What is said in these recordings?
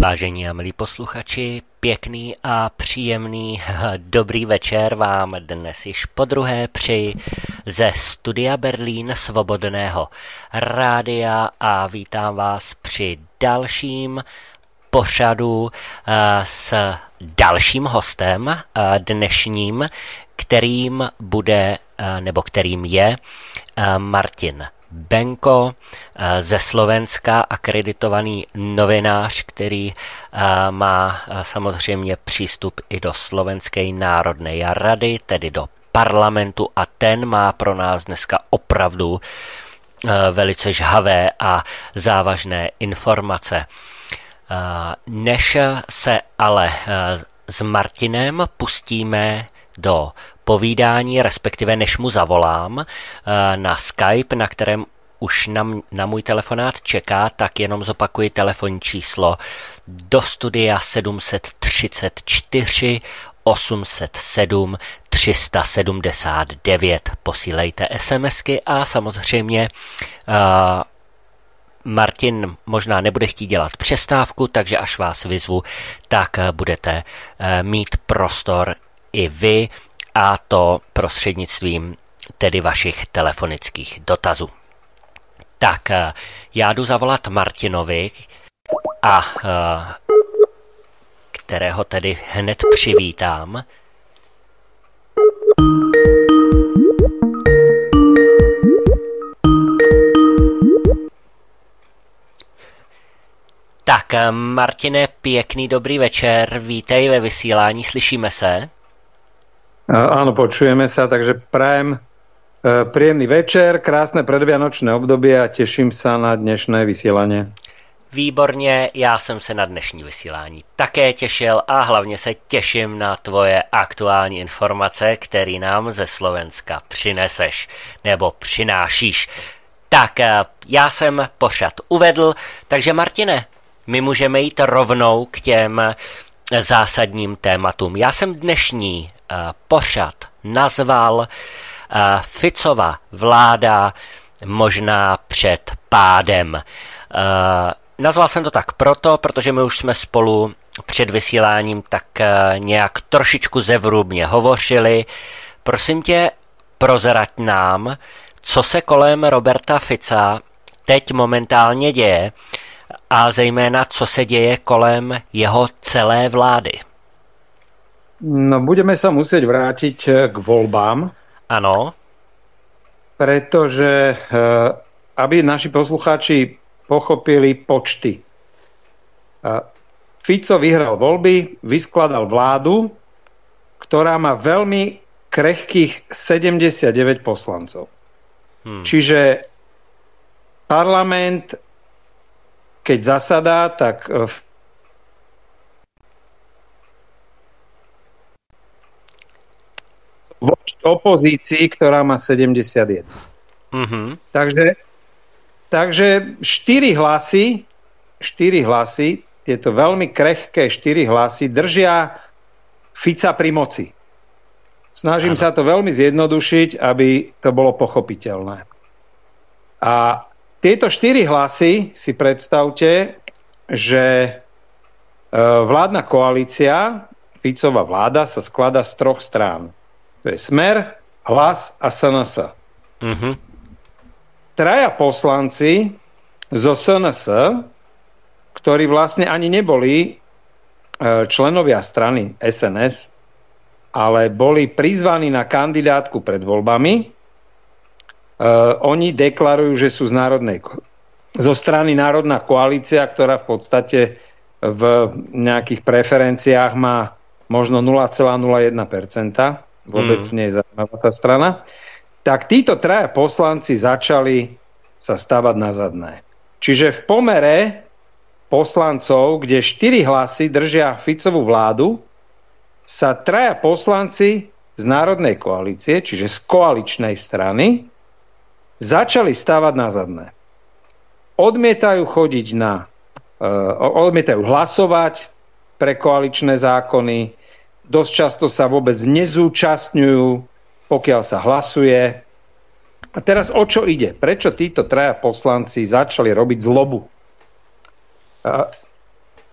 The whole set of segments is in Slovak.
Vážení a milí posluchači, pěkný a příjemný dobrý večer vám dnes již podruhé přeji ze studia Berlín Svobodného rádia a vítám vás při dalším pořadu s dalším hostem dnešním, kterým je Martin Benko ze Slovenska, akreditovaný novinář, který má samozřejmě přístup i do Slovenské národné rady, tedy do parlamentu, a ten má pro nás dneska opravdu velice žhavé a závažné informace. Než se ale s Martinem pustíme do povídání, respektive než mu zavolám na Skype, na kterém už na můj telefonát čeká, tak jenom zopakuji telefonní číslo do studia 734 807 379. Posílejte SMSky a samozřejmě Martin možná nebude chtít dělat přestávku, takže až vás vyzvu, tak budete mít prostor i vy, a to prostřednictvím tedy vašich telefonických dotazů. Tak já jdu zavolat Martinovi, kterého tedy hned přivítám. Tak Martine, pěkný dobrý večer, vítej ve vysílání, slyšíme se? Áno, počujeme sa, takže prajem príjemný večer, krásne predvianočné obdobie a teším sa na dnešné vysielanie. Výborně, já jsem se na dnešní vysílání také těšil a hlavně se těším na tvoje aktuální informace, které nám ze Slovenska přineseš nebo přinášíš. Tak já jsem pořad uvedl, takže Martine, my můžeme jít rovnou k těm zásadním tématům. Já jsem dnešní pořad nazval Ficova vláda možná před pádem. Nazval jsem to tak protože my už jsme spolu před vysíláním tak nějak trošičku zevrubně hovořili. Prosím tě, prozrať nám, co se kolem Roberta Fica teď momentálně děje a zejména co se děje kolem jeho celé vlády. No, budeme sa musieť vrátiť k voľbám. Áno. Pretože, aby naši poslucháči pochopili počty. Fico vyhral voľby, vyskladal vládu, ktorá má veľmi krehkých 79 poslancov. Čiže parlament, keď zasadá, tak voči opozícii, ktorá má 71. Mm-hmm. Takže 4 hlasy, tieto veľmi krehké 4 hlasy držia Fica pri moci. Snažím sa to veľmi zjednodušiť, aby to bolo pochopiteľné. A tieto 4 hlasy si predstavte, že vládna koalícia, Ficova vláda, sa skladá z 3 strán. To je Smer, Hlas a SNS. Mm-hmm. 3 poslanci zo SNS, ktorí vlastne ani neboli členovia strany SNS, ale boli prizvaní na kandidátku pred voľbami. Oni deklarujú, že sú zo strany Národná koalícia, ktorá v podstate v nejakých preferenciách má možno 0,01%. Vôbec nie je zaujímavá tá strana. Tak títo 3 poslanci začali sa stavať na zadné. Čiže v pomere poslancov, kde 4 hlasy držia Ficovú vládu, sa 3 poslanci z Národnej koalície, čiže z koaličnej strany, začali stavať na zadné. Odmietajú hlasovať pre koaličné zákony, dosť často sa vôbec nezúčastňujú, pokiaľ sa hlasuje. A teraz o čo ide? Prečo títo 3 poslanci začali robiť zlobu?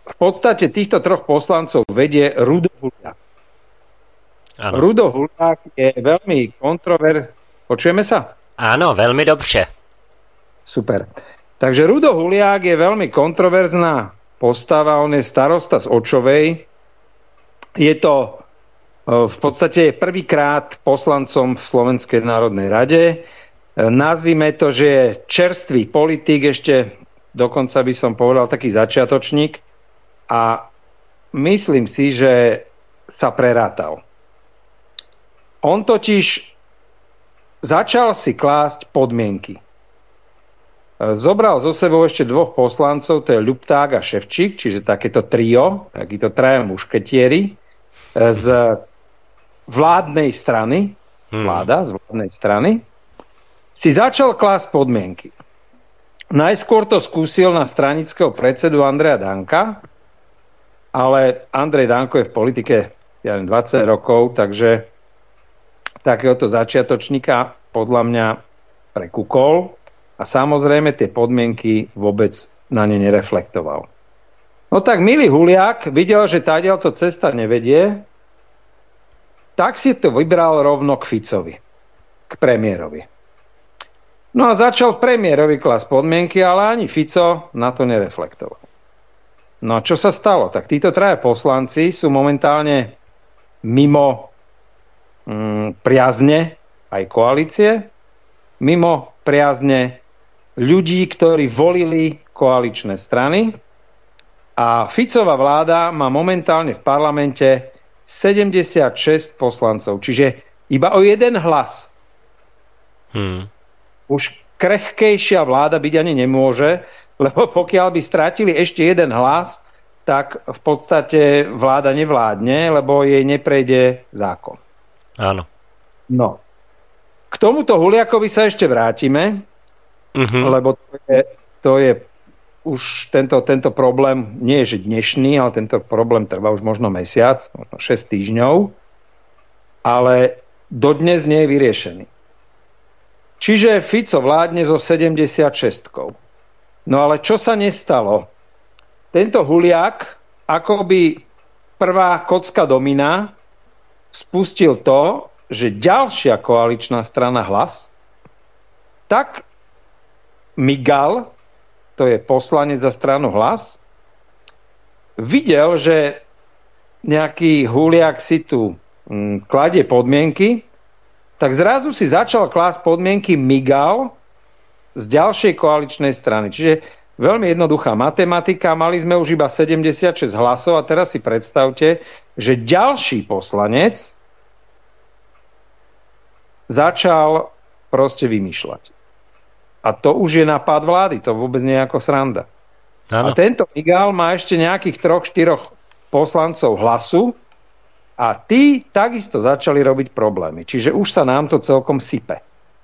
v podstate týchto troch poslancov vedie Rudo Huliak. Ano. Rudo Huliak je veľmi Počujeme sa? Áno, veľmi dobře. Super. Takže Rudo Huliak je veľmi kontroverzná postava, on je starosta z Očovej. Je to v podstate prvýkrát poslancom v Slovenskej národnej rade. Nazvime to, že je čerstvý politik, ešte dokonca by som povedal taký začiatočník. A myslím si, že sa prerátal. On totiž začal si klásť podmienky. Zobral zo sebou ešte dvoch poslancov, to je Ľupták a Ševčík, čiže takéto trio, takíto traja mušketieri z vládnej strany, z vládnej strany, si začal klásť podmienky. Najskôr to skúsil na stranického predsedu Andreja Danka, ale Andrej Danko je v politike 20 rokov, takže takéhoto začiatočníka podľa mňa prekúkol. A samozrejme tie podmienky vôbec na ne nereflektoval. No tak milý Huliak videl, že táďalto cesta nevedie, tak si to vybral rovno k Ficovi, k premiérovi. No a začal premiérovi klásť podmienky, ale ani Fico na to nereflektoval. No a čo sa stalo? Tak títo traja poslanci sú momentálne mimo priazne aj koalície, mimo priazne ľudí, ktorí volili koaličné strany, a Ficová vláda má momentálne v parlamente 76 poslancov, čiže iba o jeden hlas. Už krehkejšia vláda byť ani nemôže, lebo pokiaľ by stratili ešte jeden hlas, tak v podstate vláda nevládne, lebo jej neprejde zákon. Áno. No. K tomuto Huliakovi sa ešte vrátime, lebo to je už tento problém nie je že dnešný, ale tento problém trvá už možno mesiac, možno 6 týždňov, ale dodnes nie je vyriešený. Čiže Fico vládne so 76. No ale čo sa nestalo? Tento Huliak, akoby prvá kocka domina, spustil to, že ďalšia koaličná strana Hlas, tak Migal, to je poslanec za stranu Hlas, videl, že nejaký Huliak si tu kladie podmienky, tak zrazu si začal klásť podmienky Migal z ďalšej koaličnej strany. Čiže veľmi jednoduchá matematika, mali sme už iba 76 hlasov a teraz si predstavte, že ďalší poslanec začal proste vymýšľať. A to už je napád vlády, to vôbec nie je ako sranda. Áno. A tento Migal má ešte nejakých 3-4 poslancov Hlasu a tí takisto začali robiť problémy. Čiže už sa nám to celkom sype.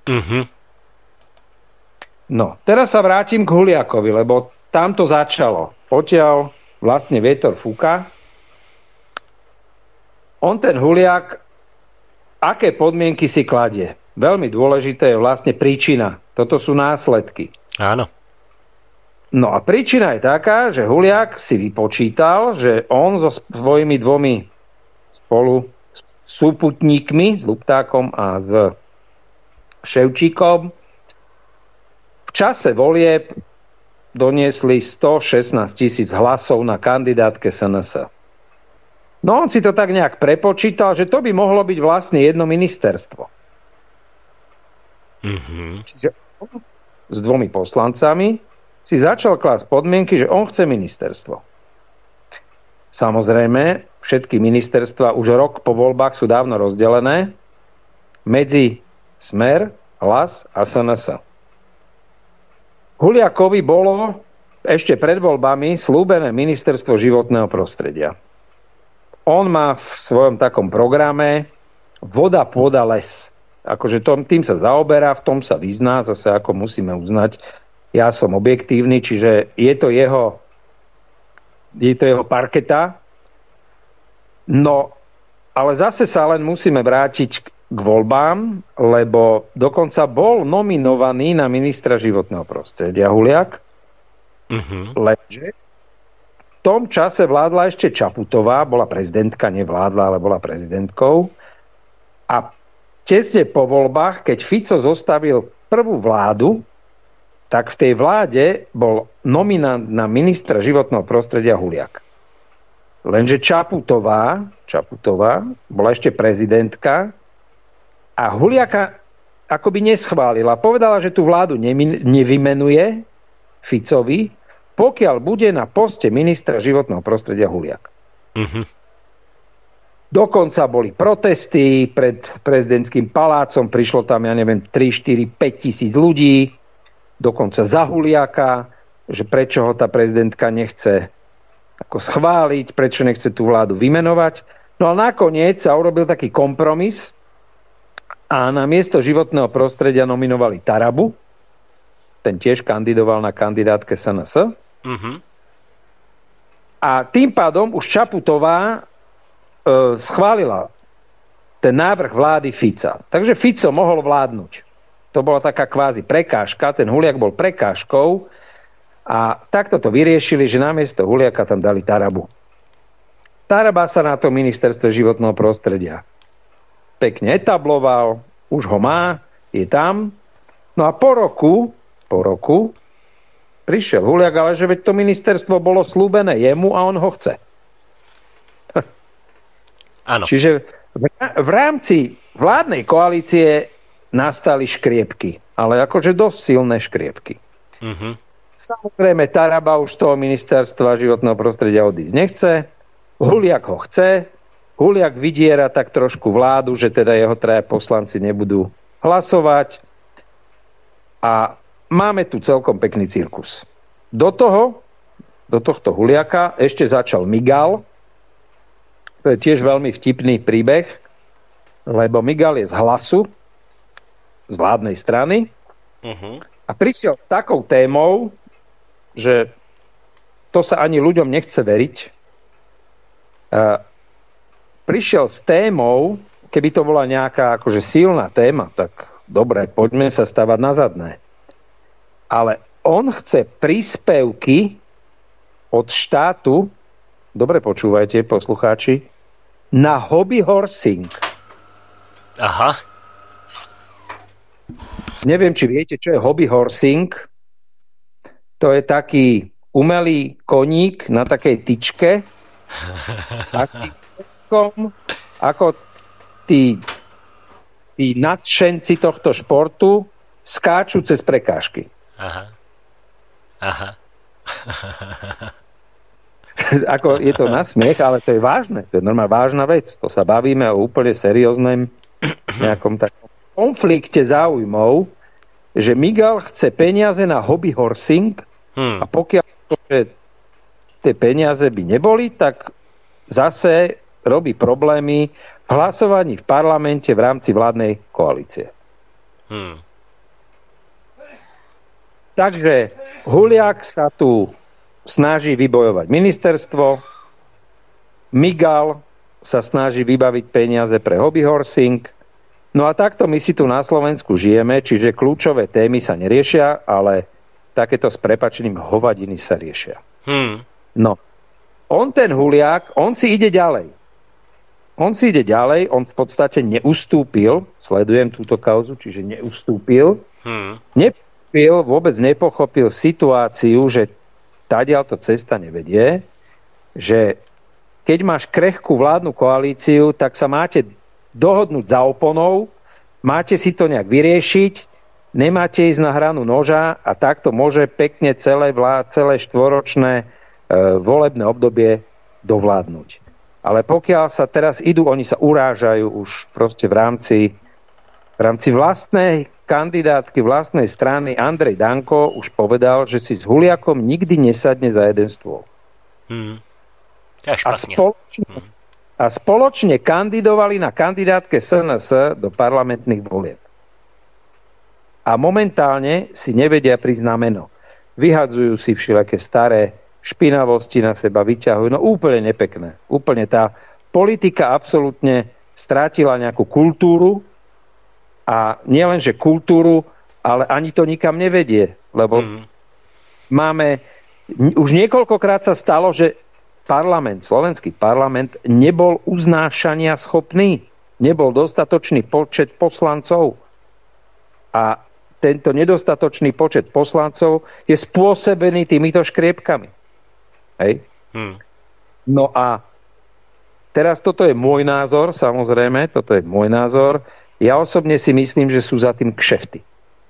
No, teraz sa vrátim k Huliakovi, lebo tam to začalo. Potiaľ vlastne vietor fúka. On, ten Huliak, aké podmienky si kladie? Veľmi dôležité je vlastne príčina. Toto sú následky. Áno. No a príčina je taká, že Huliak si vypočítal, že on so svojimi dvomi spolu súputníkmi, s Ľuptákom a s Ševčíkom, v čase volieb doniesli 116 000 hlasov na kandidátke SNS. No on si to tak nejak prepočítal, že to by mohlo byť vlastne jedno ministerstvo. Čiže on s dvomi poslancami si začal klásť podmienky, že on chce ministerstvo. Samozrejme, všetky ministerstva už rok po voľbách sú dávno rozdelené medzi Smer, Hlas a SNS. Huliakovi bolo ešte pred voľbami slúbené ministerstvo životného prostredia. On má v svojom takom programe voda, pôda, les. Akože tým sa zaoberá, v tom sa vyzná, zase ako musíme uznať, ja som objektívny, čiže je to jeho parketa. No, ale zase sa len musíme vrátiť k voľbám, lebo dokonca bol nominovaný na ministra životného prostredia Huliak, lenže tom čase vládla ešte Čaputová, bola prezidentka, nevládla, ale bola prezidentkou. A tesne po voľbách, keď Fico zostavil prvú vládu, tak v tej vláde bol nominant na ministra životného prostredia Huliak. Lenže Čaputová bola ešte prezidentka a Huliaka akoby neschválila. Povedala, že tú vládu nevymenuje Ficovi, pokiaľ bude na poste ministra životného prostredia Huliak. Mhm. Dokonca boli protesty pred prezidentským palácom, prišlo tam, 3, 4, 5 tisíc ľudí, dokonca za Huliaka, že prečo ho tá prezidentka nechce ako schváliť, prečo nechce tú vládu vymenovať. No a nakoniec sa urobil taký kompromis a na miesto životného prostredia nominovali Tarabu, ten tiež kandidoval na kandidátke SNS. Uh-huh. A tým pádom už Čaputová schválila ten návrh vlády Fica. Takže Fico mohol vládnuť. To bola taká kvázi prekážka, ten Huliak bol prekážkou a takto to vyriešili, že namiesto Huliaka tam dali Tarabu. Taraba sa na to ministerstve životného prostredia pekne etabloval, už ho má, je tam. No a po roku prišiel Huliak, ale že veď to ministerstvo bolo slúbené jemu a on ho chce. Áno. Čiže v rámci vládnej koalície nastali škriepky, ale akože dosť silné škriepky. Uh-huh. Samozrejme, Taraba už z toho ministerstva životného prostredia odísť nechce, Huliak ho chce, Huliak vydiera tak trošku vládu, že teda jeho 3 poslanci nebudú hlasovať a máme tu celkom pekný cirkus. Do tohto Huliaka ešte začal Migal. To je tiež veľmi vtipný príbeh, lebo Migal je z Hlasu, z vládnej strany, a prišiel s takou témou, že to sa ani ľuďom nechce veriť. Prišiel s témou, keby to bola nejaká akože silná téma, tak dobre, poďme sa stavať na zadné. Ale on chce príspevky od štátu, dobre počúvajte, poslucháči, na hobby horsing. Aha. Neviem, či viete, čo je hobby horsing. To je taký umelý koník na takej tyčke. Taký ako tí nadšenci tohto športu skáču cez prekážky. Aha. Ako je to na smiech, ale to je vážne. To je normálne vážna vec. To sa bavíme o úplne serióznym nejakom takom konflikte záujmov, že Migal chce peniaze na hobby horsing a pokiaľ tie peniaze by neboli, tak zase robí problémy v hlasovaní v parlamente v rámci vládnej koalície. Takže Huliak sa tu snaží vybojovať ministerstvo, Migal sa snaží vybaviť peniaze pre hobby horsing. No a takto my si tu na Slovensku žijeme, čiže kľúčové témy sa neriešia, ale takéto s prepáčením hovadiny sa riešia. No, ten Huliak, on si ide ďalej. On v podstate neustúpil, sledujem túto kauzu, čiže neustúpil. Vôbec nepochopil situáciu, že tadiaľto cesta nevedie, že keď máš krehkú vládnu koalíciu, tak sa máte dohodnúť za oponou, máte si to nejak vyriešiť, nemáte ísť na hranu noža a takto môže pekne celé štvoročné volebné obdobie dovládnuť. Ale pokiaľ sa teraz oni sa urážajú už proste v rámci vlastnej kandidátky vlastnej strany. Andrej Danko už povedal, že si s Huliakom nikdy nesadne za jeden stôl. A spoločne kandidovali na kandidátke SNS do parlamentných volieb. A momentálne si nevedia prísť na meno. Vyhadzujú si všelijaké staré špinavosti na seba, vyťahujú. No úplne nepekné. Úplne tá politika absolútne strátila nejakú kultúru a nielenže kultúru, ale ani to nikam nevedie. Lebo už niekoľkokrát sa stalo, že slovenský parlament nebol uznášania schopný, nebol dostatočný počet poslancov. A tento nedostatočný počet poslancov je spôsobený týmito škriepkami. Hej? No a teraz toto je môj názor, samozrejme, toto je môj názor. Ja osobne si myslím, že sú za tým kšefty.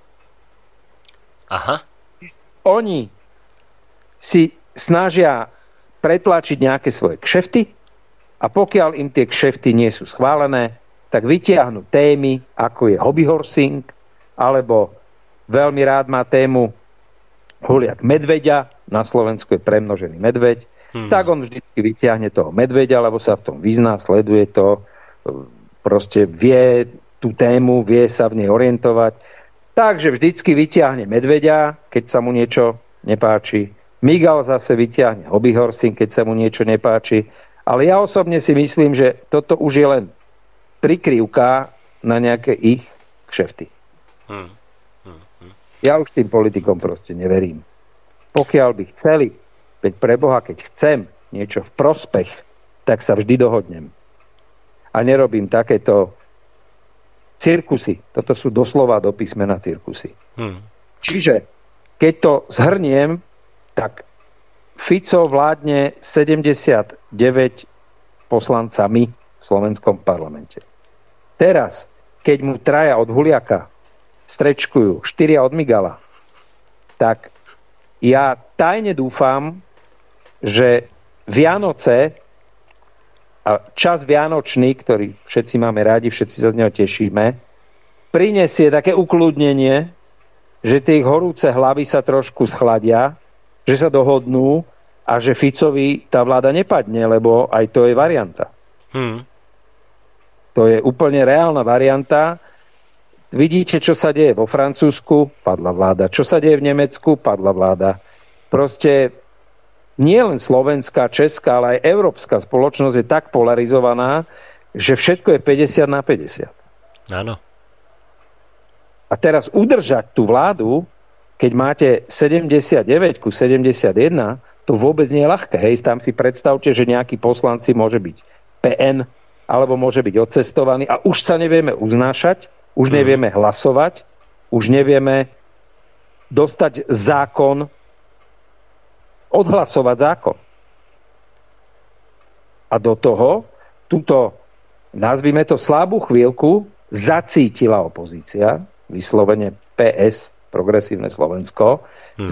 Aha. Oni si snažia pretlačiť nejaké svoje kšefty a pokiaľ im tie kšefty nie sú schválené, tak vytiahnu témy, ako je hobbyhorsing, alebo veľmi rád má tému huliak medveďa, na Slovensku je premnožený medveď, tak on vždycky vytiahne toho medveďa, lebo sa v tom vyzná, sleduje to, proste vie tú tému, vie sa v nej orientovať. Takže vždycky vytiahne medveďa, keď sa mu niečo nepáči. Migal zase vytiahne hobbyhorsing, keď sa mu niečo nepáči. Ale ja osobne si myslím, že toto už je len prikryvka na nejaké ich kšefty. Ja už tým politikom proste neverím. Pokiaľ by chceli, veď preboha, keď chcem niečo v prospech, tak sa vždy dohodnem. A nerobím takéto cirkusy. Toto sú doslova do písmena cirkusy. Čiže, keď to zhrniem, tak Fico vládne 79 poslancami v slovenskom parlamente. Teraz, keď mu 3 od Huliaka strečkujú, 4 od Migala, tak ja tajne dúfam, že Vianoce a čas vianočný, ktorý všetci máme rádi, všetci sa z neho tešíme, prinesie také ukľudnenie, že tie horúce hlavy sa trošku schladia, že sa dohodnú a že Ficovi tá vláda nepadne, lebo aj to je varianta. To je úplne reálna varianta. Vidíte, čo sa deje vo Francúzsku? Padla vláda. Čo sa deje v Nemecku? Padla vláda. Proste nie len slovenská, česká, ale aj európska spoločnosť je tak polarizovaná, že všetko je 50-50. Áno. A teraz udržať tú vládu, keď máte 79 ku 71, to vôbec nie je ľahké. Hej, tam si predstavte, že nejaký poslanci môže byť PN, alebo môže byť odcestovaný a už sa nevieme uznášať, už nevieme hlasovať, už nevieme dostať zákon, odhlasovať zákon. A do toho, túto, nazvime to slabú chvíľku, zacítila opozícia, vyslovene PS, Progresívne Slovensko,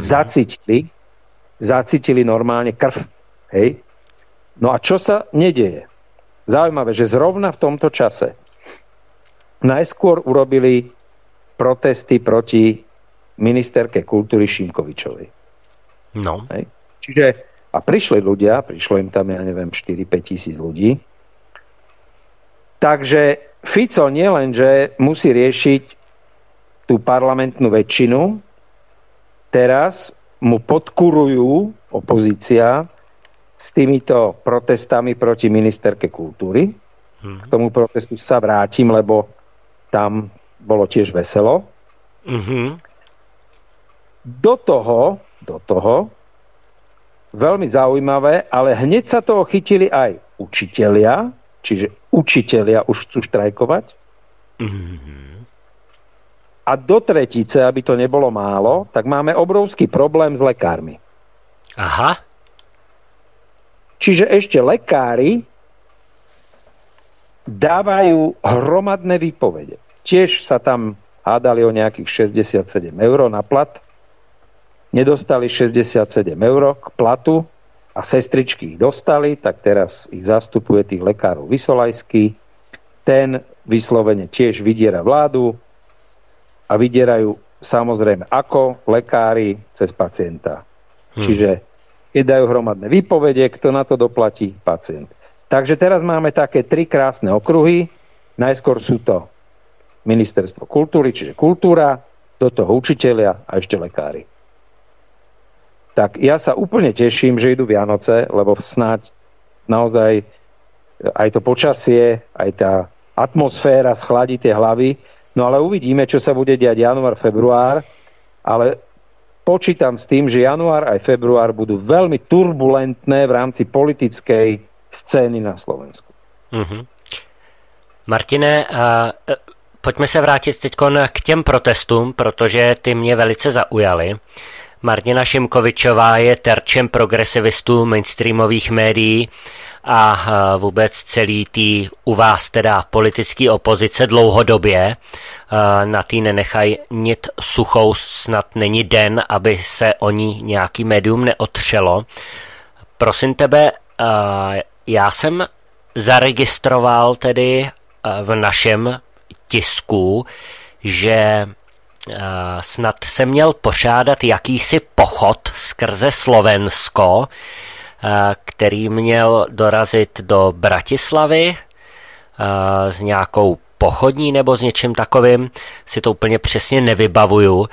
zacítili normálne krv. Hej? No a čo sa nedeje? Zaujímavé, že zrovna v tomto čase najskôr urobili protesty proti ministerke kultúry Šimkovičovej. No. Hej? Čiže, a prišlo im tam, ja neviem, 4-5 tisíc ľudí. Takže Fico nielen, že musí riešiť tú parlamentnú väčšinu, teraz mu podkurujú opozícia s týmito protestami proti ministerke kultúry. K tomu protestu sa vrátim, lebo tam bolo tiež veselo. Do toho veľmi zaujímavé, ale hneď sa toho chytili aj učitelia, čiže učitelia už chcú štrajkovať. A do tretice, aby to nebolo málo, tak máme obrovský problém s lekármi. Aha. Čiže ešte lekári dávajú hromadné výpovede. Tiež sa tam hádali o nejakých 67 eur na plat. Nedostali 67 eur k platu a sestričky ich dostali, tak teraz ich zastupuje tých lekárov Vysolajský. Ten vyslovene tiež vydiera vládu a vydierajú samozrejme ako lekári cez pacienta. Čiže keď dajú hromadné výpovede, kto na to doplatí? Pacient. Takže teraz máme také 3 krásne okruhy. Najskôr sú to ministerstvo kultúry, čiže kultúra, do toho učitelia a ešte lekári. Tak ja sa úplne teším, že idú Vianoce, lebo snáď naozaj aj to počasie, aj tá atmosféra schladí tie hlavy. No ale uvidíme, čo sa bude diať január, február, ale počítam s tým, že január aj február budú veľmi turbulentné v rámci politickej scény na Slovensku. Martine, pojďme se vrátit teď k těm protestům, protože ty mě velice zaujaly. Martina Šimkovičová je terčem progresivistů, mainstreamových médií a vůbec celý tý u vás teda politický opozice dlouhodobě. Na tý nenechají nit suchou, snad není den, aby se o ní nějaký médium neotřelo. Prosím tebe, já jsem zaregistroval tedy v našem tisku, že snad se měl pořádat jakýsi pochod skrze Slovensko, který měl dorazit do Bratislavy s nějakou pochodní nebo s něčím takovým, si to úplně přesně nevybavuju.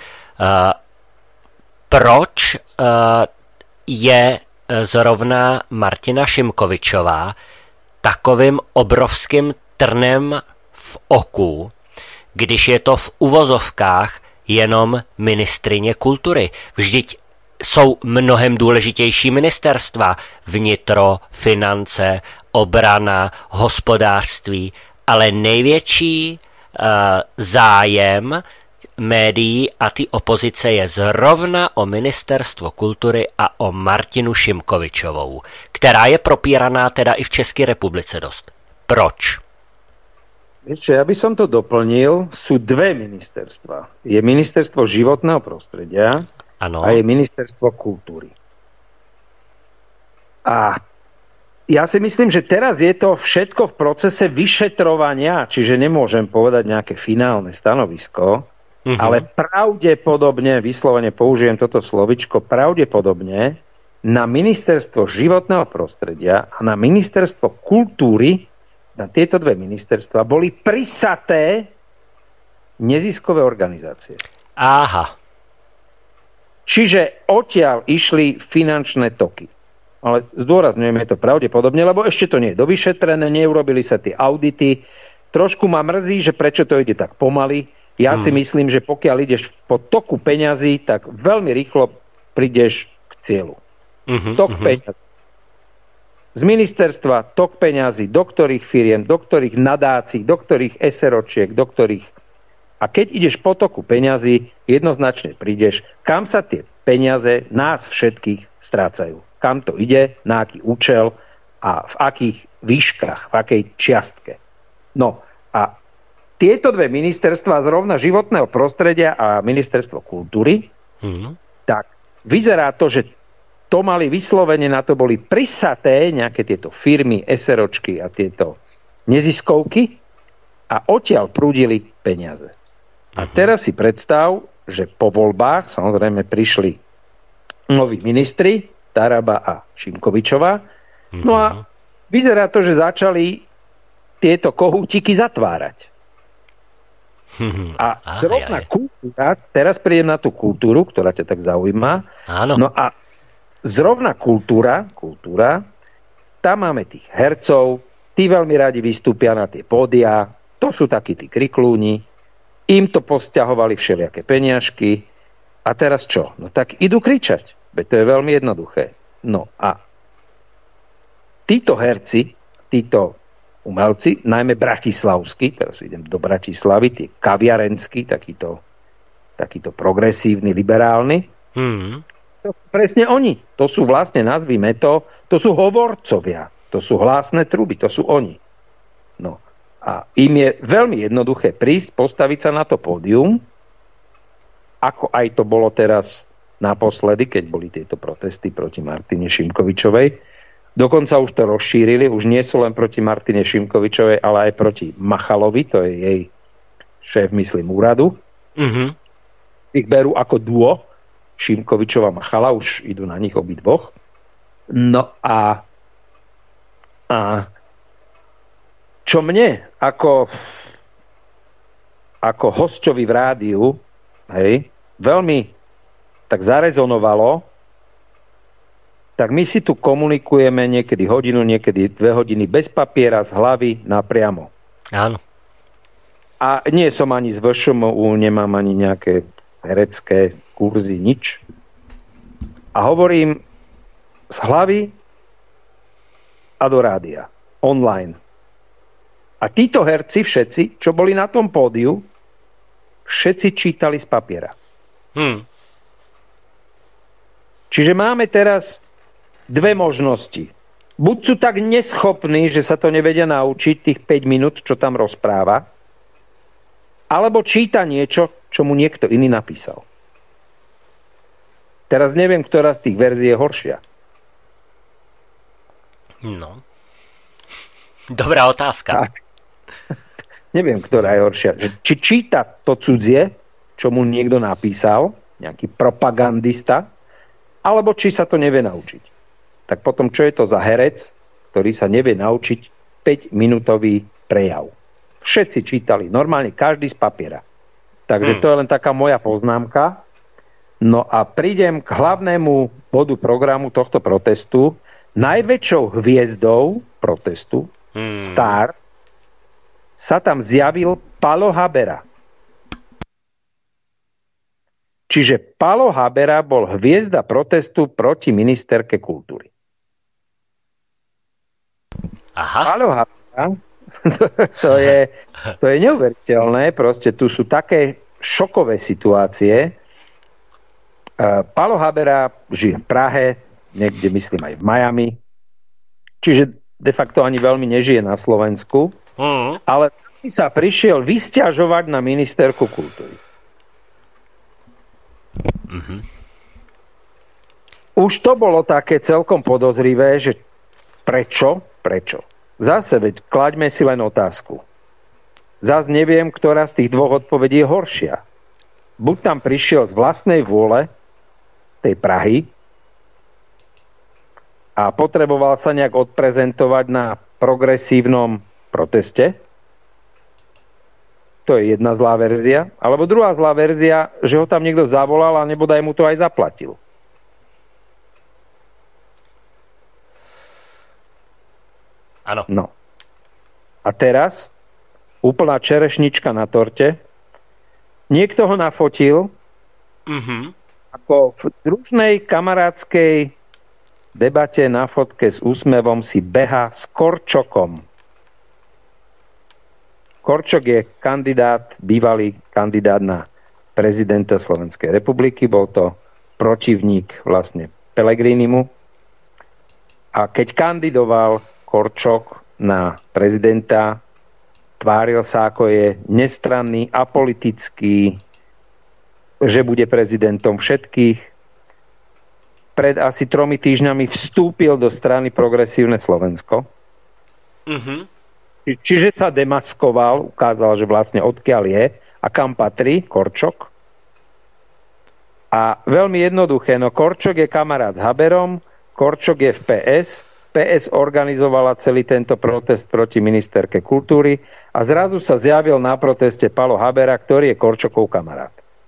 Proč je zrovna Martina Šimkovičová takovým obrovským trnem v oku, když je to v uvozovkách jenom ministryně kultury? Vždyť jsou mnohem důležitější ministerstva, vnitro, finance, obrana, hospodářství, ale největší zájem médií a ty opozice je zrovna o ministerstvo kultury a o Martinu Šimkovičovou, která je propíraná teda i v České republice dost. Proč? Vieš, ja by som to doplnil. Sú dve ministerstva. Je ministerstvo životného prostredia a je ministerstvo kultúry. A ja si myslím, že teraz je to všetko v procese vyšetrovania, čiže nemôžem povedať nejaké finálne stanovisko, ale pravdepodobne, vyslovene použijem toto slovičko, pravdepodobne na ministerstvo životného prostredia a na ministerstvo kultúry, na tieto dve ministerstva boli prisaté neziskové organizácie. Aha. Čiže odtiaľ išli finančné toky. Ale zdôrazňujeme to pravdepodobne, lebo ešte to nie je dovyšetrené, neurobili sa tie audity. Trošku ma mrzí, že prečo to ide tak pomaly. Ja si myslím, že pokiaľ ideš po toku peňazí, tak veľmi rýchlo prídeš k cieľu. Tok peňazí. Z ministerstva tok peňazí, do ktorých firiem, do ktorých nadácií, do ktorých eseročiek, do ktorých... A keď ideš po toku peňazí, jednoznačne prídeš, kam sa tie peniaze nás všetkých strácajú. Kam to ide, na aký účel a v akých výškach, v akej čiastke. No a tieto dve ministerstva, zrovna životného prostredia a ministerstvo kultúry, tak vyzerá to, že to mali vyslovene, na to boli prisaté nejaké tieto firmy, eseročky a tieto neziskovky a odtiaľ prúdili peniaze. A teraz si predstav, že po voľbách samozrejme prišli noví ministri, Taraba a Šimkovičová, no a vyzerá to, že začali tieto kohútiky zatvárať. A zrovna kultúra, teraz prídem na tú kultúru, ktorá ťa tak zaujíma, no a zrovna kultúra, tam máme tých hercov, tí veľmi radi vystúpia na tie pódia, to sú takí tí kriklúni, im to posťahovali všelijaké peniažky a teraz čo? No tak idú kričať, veď to je veľmi jednoduché. No a títo herci, títo umelci, najmä bratislavskí, teraz idem do Bratislavy, tie kaviarenskí, takýto progresívny, liberálny, to presne oni. To sú vlastne, nazvime to sú hovorcovia. To sú hlásne truby. To sú oni. No. A im je veľmi jednoduché prísť, postaviť sa na to pódium, ako aj to bolo teraz naposledy, keď boli tieto protesty proti Martine Šimkovičovej. Dokonca už to rozšírili. Už nie sú len proti Martine Šimkovičovej, ale aj proti Machalovi. To je jej šéf, myslím, úradu. Ich berú ako duo. Šimkovičova Machala, už idú na nich obidvoch. No a čo mne ako hosťovi v rádiu, hej, veľmi tak zarezonovalo, tak my si tu komunikujeme niekedy hodinu, niekedy 2 hodiny bez papiera, z hlavy napriamo. Áno. A nie som ani z VŠMU, nemám ani nejaké herecké kurzy, nič. A hovorím z hlavy a do rádia. Online. A títo herci všetci, čo boli na tom pódiu, všetci čítali z papiera. Čiže máme teraz dve možnosti. Buď sú tak neschopní, že sa to nevedia naučiť, tých 5 minút, čo tam rozpráva, alebo číta niečo, čo mu niekto iný napísal. Teraz neviem, ktorá z tých verzií je horšia. No. Dobrá otázka. Neviem, ktorá je horšia. Či číta to cudzie, čo mu niekto napísal, nejaký propagandista, alebo či sa to nevie naučiť. Tak potom, čo je to za herec, ktorý sa nevie naučiť 5-minútový prejav. Všetci čítali, normálne každý z papiera. Takže to je len taká moja poznámka. No a prídem k hlavnému bodu programu tohto protestu. Najväčšou hviezdou protestu, Star, sa tam zjavil Palo Habera. Čiže Palo Habera bol hviezda protestu proti ministerke kultúry. Aha. Palo Habera, to je neuveriteľné, proste tu sú také šokové situácie. Palo Habera žije v Prahe, niekde myslím aj v Miami, čiže de facto ani veľmi nežije na Slovensku, ale sa prišiel vysťažovať na ministerku kultúry. Už to bolo také celkom podozrivé, že prečo? Zase, veď klaďme si len otázku. Zas neviem, ktorá z tých dvoch odpovedí je horšia. Buď tam prišiel z vlastnej vôle, z tej Prahy, a potreboval sa nejak odprezentovať na progresívnom proteste. To je jedna zlá verzia. Alebo druhá zlá verzia, že ho tam niekto zavolal a nebodaj mu to aj zaplatil. Áno. No. A teraz úplná čerešnička na torte. Niekto ho nafotil ako v družnej kamarádskej debate na fotke s úsmevom si beha s Korčokom. Korčok je bývalý kandidát na prezidenta Slovenskej republiky. Bol to protivník vlastne Pellegrinimu. A keď kandidoval Korčok na prezidenta, tváril sa, ako je nestranný, apolitický, že bude prezidentom všetkých. Pred asi 3 týždňami vstúpil do strany Progresívne Slovensko. Čiže sa demaskoval, ukázal, že vlastne odkiaľ je a kam patrí Korčok. A veľmi jednoduché, no Korčok je kamarát s Haberom, Korčok je v PS organizovala celý tento protest proti ministerke kultúry a zrazu sa zjavil na proteste Palo Habera, ktorý je Korčokov kamarát.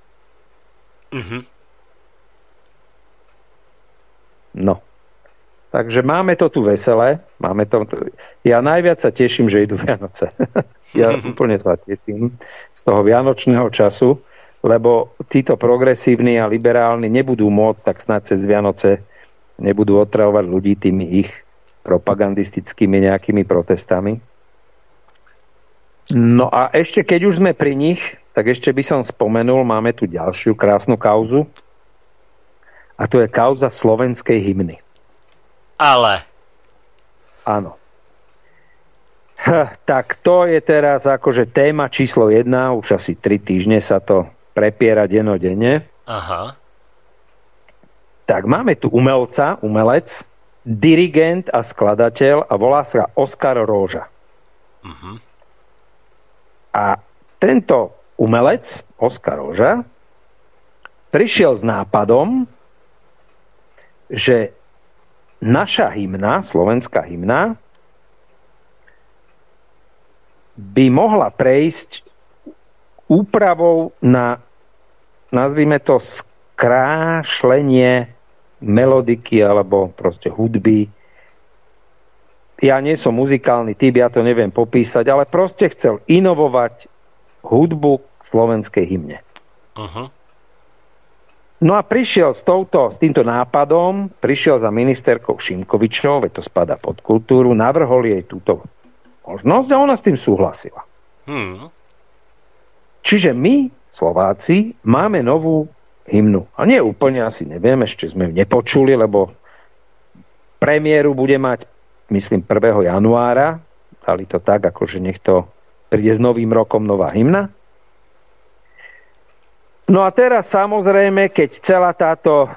No. Takže máme to tu veselé. Ja najviac sa teším, že idú Vianoce. Ja úplne sa teším z toho vianočného času, lebo títo progresívni a liberálni nebudú môcť tak snad cez Vianoce nebudú otravovať ľudí tými ich propagandistickými nejakými protestami. No a ešte, keď už sme pri nich, tak ešte by som spomenul, máme tu ďalšiu krásnu kauzu a to je kauza slovenskej hymny. Ale. Áno. Tak to je teraz akože téma číslo 1, už asi 3 týždne sa to prepiera dennodenne. Aha. Tak máme tu umelec, dirigent a skladateľ a volá sa Oskar Róža. A tento umelec, Oskar Róža, prišiel s nápadom, že naša hymna, slovenská hymna, by mohla prejsť úpravou na, nazvime to, skrášlenie melodiky alebo proste hudby. Ja nie som muzikálny typ, ja to neviem popísať, ale proste chcel inovovať hudbu k slovenskej hymne. No a prišiel s týmto nápadom, prišiel za ministerkou Šimkovičovou, veď to spadá pod kultúru, navrhol jej túto možnosť a ona s tým súhlasila. Čiže my, Slováci, máme novú hymnu. A nie úplne, asi neviem, ešte sme ju nepočuli, lebo premiéru bude mať, myslím, 1. januára. Dali to tak, akože nech to príde s novým rokom nová hymna. No a teraz samozrejme, keď celá táto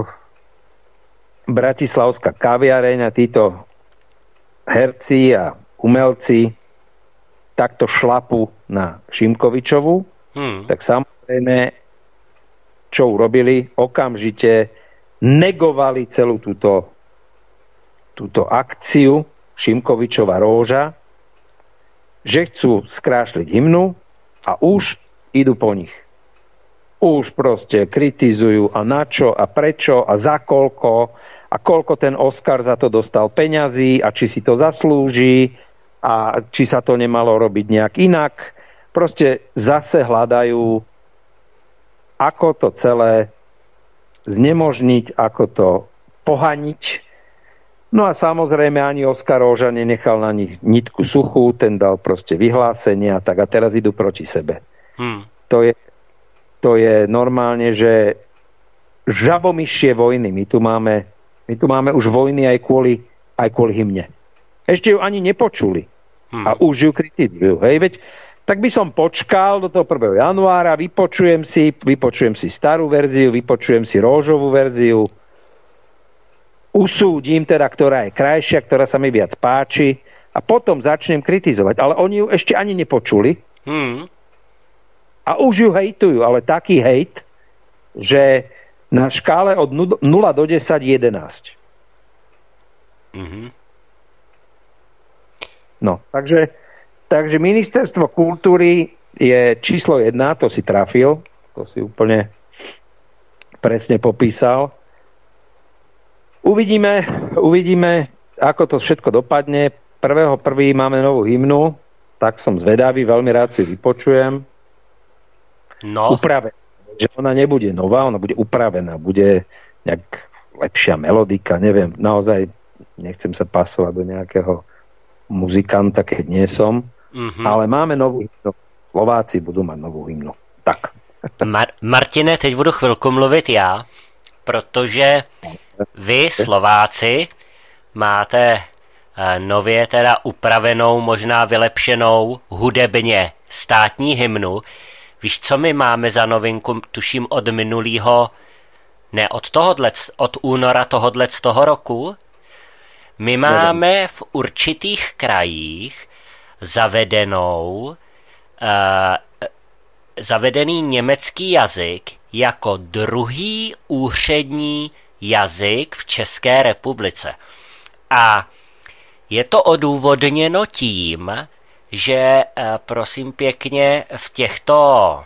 bratislavská kaviareň a títo herci a umelci takto šlapu na Šimkovičovu, tak samozrejme, čo urobili, okamžite negovali celú túto akciu Šimkovičova róža, že chcú skrášliť hymnu a už idú po nich. Už proste kritizujú a na čo a prečo a za koľko a koľko ten Oscar za to dostal peňazí a či si to zaslúži a či sa to nemalo robiť nejak inak. Proste zase hľadajú, ako to celé znemožniť, ako to pohaniť. No a samozrejme ani Oskar Róža nenechal na nich nitku suchú, ten dal proste vyhlásenia, tak a teraz idú proti sebe. To je normálne, že žabomyšie vojny. My tu máme už vojny aj kvôli hymne. Ešte ju ani nepočuli. A už ju kritizujú. Hej, veď tak by som počkal do toho 1. januára, vypočujem si starú verziu, vypočujem si róžovú verziu, usúdim teda, ktorá je krajšia, ktorá sa mi viac páči a potom začnem kritizovať. Ale oni ju ešte ani nepočuli. A už ju hejtujú, ale taký hejt, že na škále od 0 do 10 11. No, takže ministerstvo kultúry je číslo 1, to si trafil, to si úplne presne popísal. Uvidíme, ako to všetko dopadne. 1.1. máme novú hymnu, tak som zvedavý, veľmi rád si vypočujem. No. Upravená. Že ona nebude nová, ona bude upravená, bude nejak lepšia melodika, neviem, naozaj nechcem sa pasovať do nejakého muzikanta, keď nie som, ale máme novú hymnu. Slováci budou mít novou hymnu. Tak. Martine, teď budu chvilku mluvit já, protože vy, Slováci, máte nově teda upravenou, možná vylepšenou hudebně státní hymnu. Víš, co my máme za novinku, tuším od minulého, ne od února tohodle z toho roku? My máme v určitých krajích zavedený německý jazyk jako druhý úřední jazyk v České republice. A je to odůvodněno tím, že prosím pěkně v těchto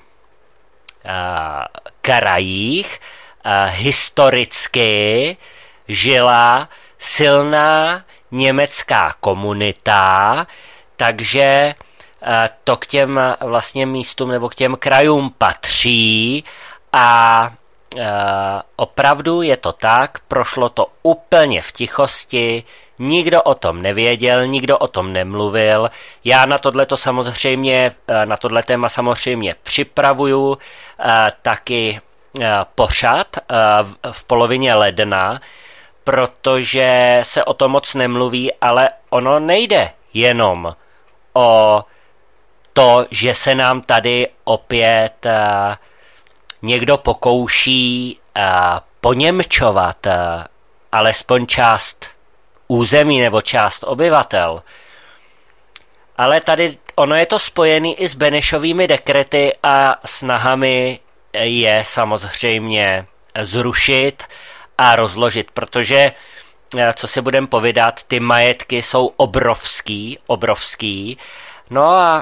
krajích historicky žila silná německá komunita, takže to k těm vlastně místům nebo k těm krajům patří a opravdu je to tak, prošlo to úplně v tichosti, nikdo o tom nevěděl, nikdo o tom nemluvil. Já na tohle téma samozřejmě připravuju taky pořad v polovině ledna, protože se o tom moc nemluví, ale ono nejde jenom o to, že se nám tady opět někdo pokouší poněmčovat alespoň část území nebo část obyvatel. Ale tady ono je to spojené i s Benešovými dekrety a snahami je samozřejmě zrušit a rozložit, protože, co si budeme povídat, ty majetky jsou obrovský. No a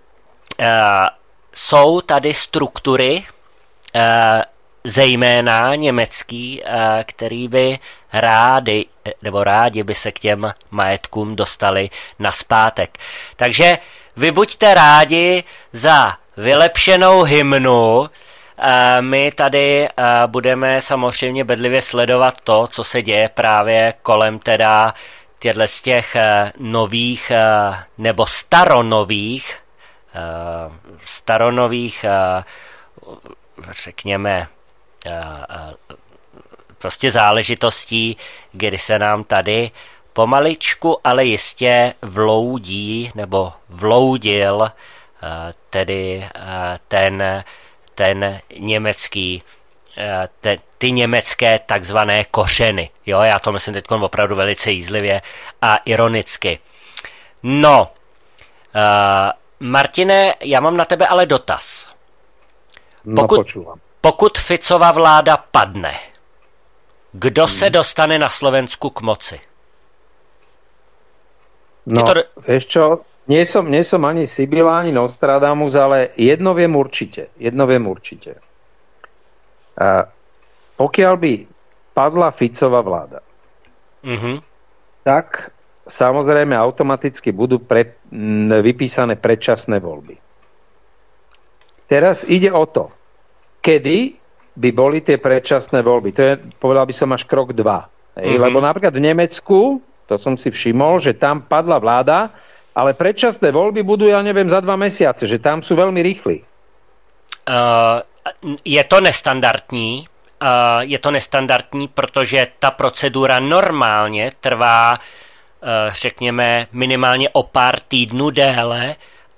jsou tady struktury, zejména německý, který by rádi by se k těm majetkům dostali nazpátek. Takže vy buďte rádi za vylepšenou hymnu, My tady budeme samozřejmě bedlivě sledovat to, co se děje právě kolem teda těchto z těch nových nebo staronových řekněme prostě záležitostí, kdy se nám tady pomaličku, ale jistě vloudí nebo vloudil tedy ten německý, ty německé takzvané kořeny. Jo, já to myslím teď opravdu velice jízlivě a ironicky. No, Martine, já mám na tebe ale dotaz. Pokud Ficova vláda padne, kdo se dostane na Slovensku k moci? No, vieš čo, nie som ani Sibila, ani Nostradamus, ale jedno viem určite. Pokiaľ by padla Ficova vláda, tak samozrejme automaticky budú vypísané predčasné voľby. Teraz ide o to, kedy by boli tie predčasné voľby. To je, povedal by som, až krok 2. Lebo napríklad v Nemecku, to som si všimol, že tam padla vláda, ale predčasné voľby budú, ja neviem, za 2 mesiace, že tam sú veľmi rýchli. Je to nestandardní, protože ta procedura normálně trvá, řekněme, minimálně o pár týdnů déle,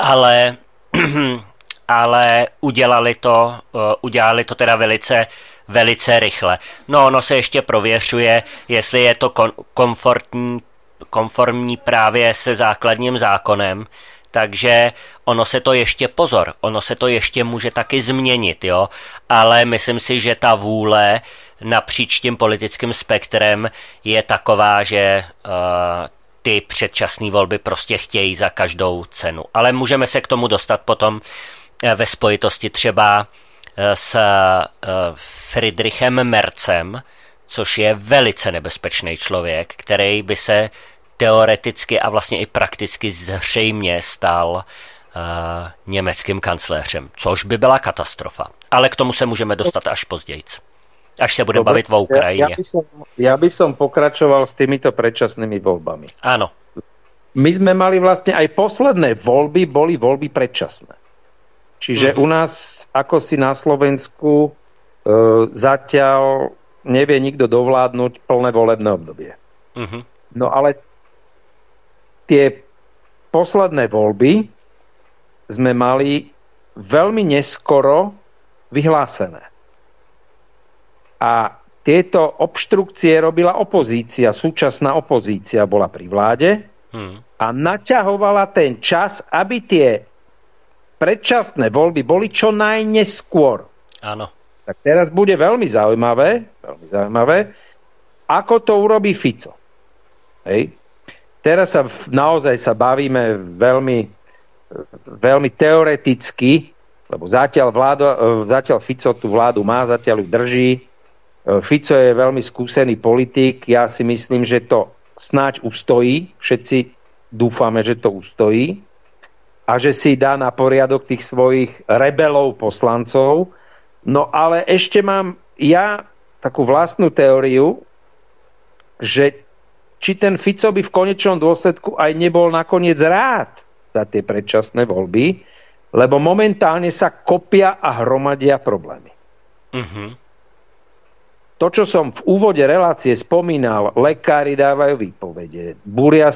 ale udělali to teda velice rychle. No, ono se ještě prověřuje, jestli je to konformní právě se základním zákonem, takže ono se to ještě může taky změnit, jo, ale myslím si, že ta vůle napříč tím politickým spektrem je taková, že ty předčasné volby prostě chtějí za každou cenu. Ale můžeme se k tomu dostat potom ve spojitosti třeba s Friedrichem Merzem, což je velice nebezpečný člověk, který by se teoreticky a vlastně i prakticky zřejmě stal německým kancléřem, což by byla katastrofa. Ale k tomu se můžeme dostat až později, až se budeme bavit o Ukrajině. Ja by som pokračoval s týmito predčasnými voľbami. Áno. My sme mali vlastne aj posledné voľby, boli voľby predčasné. Čiže u nás, ako si na Slovensku, zatiaľ nevie nikto dovládnuť plné volebné obdobie. No ale tie posledné voľby sme mali veľmi neskoro vyhlásené. A tieto obštrukcie robila opozícia, súčasná opozícia bola pri vláde a naťahovala ten čas, aby tie predčasné voľby boli čo najneskôr. Áno. Tak teraz bude veľmi zaujímavé, ako to urobí Fico. Hej. Teraz naozaj sa bavíme veľmi teoreticky, lebo zatiaľ Fico tú vládu má, zatiaľ ju drží. Fico je veľmi skúsený politik, ja si myslím, že to snáď ustojí, všetci dúfame, že to ustojí a že si dá na poriadok tých svojich rebelov poslancov. No ale ešte mám ja takú vlastnú teóriu, že či ten Fico by v konečnom dôsledku aj nebol nakoniec rád za tie predčasné voľby, lebo momentálne sa kopia a hromadia problémy. To, čo som v úvode relácie spomínal, lekári dávajú výpovede, búria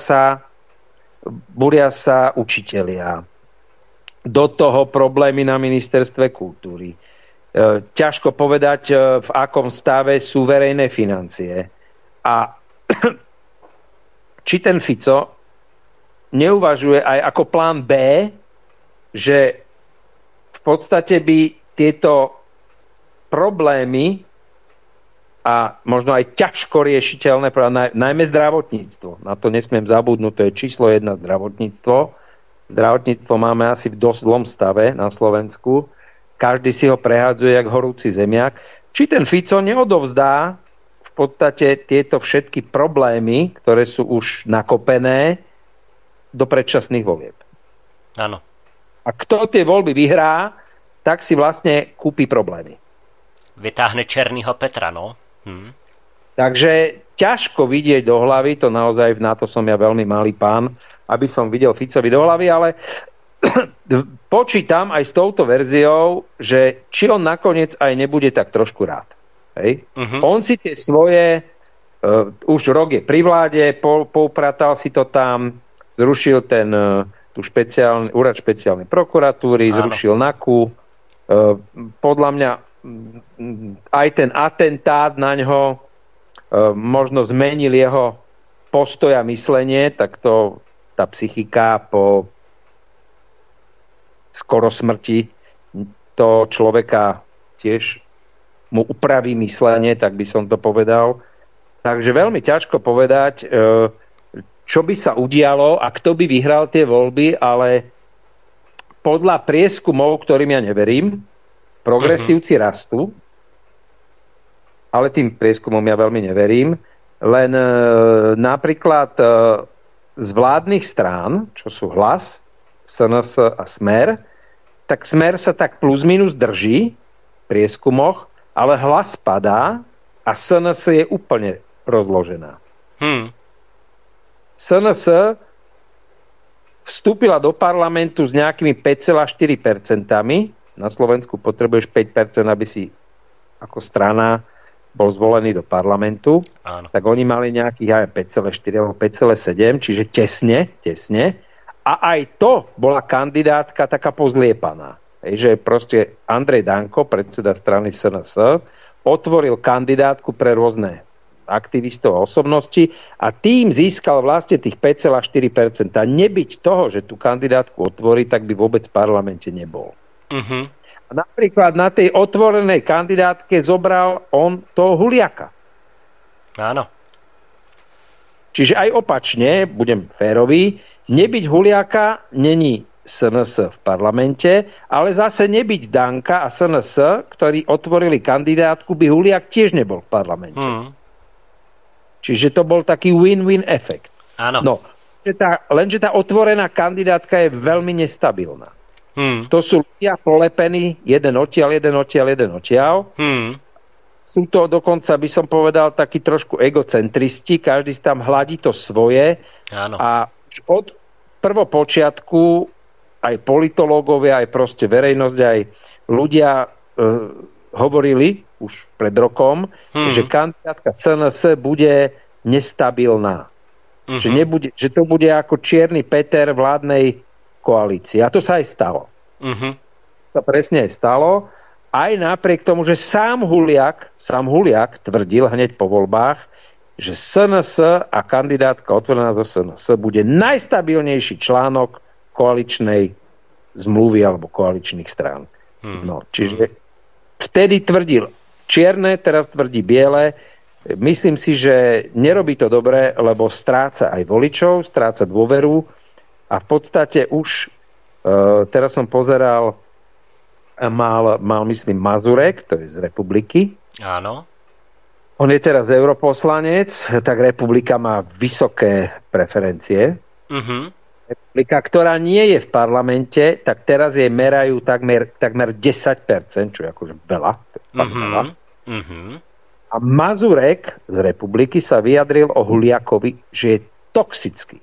sa učitelia, do toho problémy na ministerstve kultúry. Ťažko povedať, v akom stave sú verejné financie. A či ten Fico neuvažuje aj ako plán B, že v podstate by tieto problémy a možno aj ťažko riešiteľné, najmä zdravotníctvo. Na to nesmiem zabudnúť, to je číslo 1 zdravotníctvo. Zdravotníctvo máme asi v dosť zlom stave na Slovensku. Každý si ho prehádzuje jak horúci zemiak. Či ten Fico neodovzdá v podstate tieto všetky problémy, ktoré sú už nakopené, do predčasných volieb. Áno. A kto tie voľby vyhrá, tak si vlastne kúpi problémy. Vytáhne černýho Petra, no. Takže ťažko vidieť do hlavy, to naozaj na to som ja veľmi malý pán, aby som videl Ficovi do hlavy, ale počítam aj s touto verziou, že či on nakoniec aj nebude tak trošku rád. Hej? On si tie svoje, už rok je pri vláde, poupratal si to tam, zrušil ten úrad špeciálnej prokuratúry, zrušil NAKU. Podľa mňa aj ten atentát na ňo možno zmenil jeho postoj a myslenie, tak to tá psychika po skoro smrti to človeka tiež mu upraví myslenie, tak by som to povedal. Takže veľmi ťažko povedať, čo by sa udialo a kto by vyhral tie voľby, ale podľa prieskumov, ktorým ja neverím, progresívci rastú, ale tým prieskumom ja veľmi neverím, len napríklad z vládnych strán, čo sú Hlas, SNS a Smer, tak Smer sa tak plus minus drží v prieskumoch, ale Hlas padá a SNS je úplne rozložená. SNS vstúpila do parlamentu s nejakými 5,4%. Na Slovensku potrebuješ 5%, aby si ako strana bol zvolený do parlamentu. Áno. Tak oni mali nejakých 5,4 alebo 5,7, čiže tesne. A aj to bola kandidátka taká pozliepaná. Že proste Andrej Danko, predseda strany SNS, otvoril kandidátku pre rôzne aktivistov a osobnosti a tým získal vlastne tých 5,4%. Nebyť toho, že tú kandidátku otvorí, tak by vôbec v parlamente nebol. A napríklad na tej otvorenej kandidátke zobral on toho Huliaka. Áno. Čiže aj opačne, budem férový, nebyť Huliaka není SNS v parlamente, ale zase nebyť Danka a SNS, ktorí otvorili kandidátku, by Huliak tiež nebol v parlamente. Čiže to bol taký win-win efekt. Áno. No, lenže tá otvorená kandidátka je veľmi nestabilná. To sú ľudia polepení, jeden odtiaľ. Sú to dokonca, by som povedal, takí trošku egocentristi, každý si tam hladí to svoje. Áno. A už od prvopočiatku aj politológovia, aj proste verejnosť, aj ľudia hovorili už pred rokom, že kandidátka SNS bude nestabilná. Že to bude ako čierny Peter vládnej koalície. A to sa aj stalo. Sa presne aj stalo. Aj napriek tomu, že sám Huliak tvrdil hneď po voľbách, že SNS a kandidátka otvorená zo SNS bude najstabilnejší článok koaličnej zmluvy alebo koaličných strán. No, čiže vtedy tvrdil čierne, teraz tvrdí biele. Myslím si, že nerobí to dobre, lebo stráca aj voličov, stráca dôveru a v podstate už teraz som pozeral, mal myslím Mazurek, to je z Republiky. Áno. On je teraz europoslanec, tak Republika má vysoké preferencie. Republika, ktorá nie je v parlamente, tak teraz jej merajú takmer 10%, čo je akože veľa. veľa. A Mazurek z Republiky sa vyjadril o Huliakovi, že je toxický.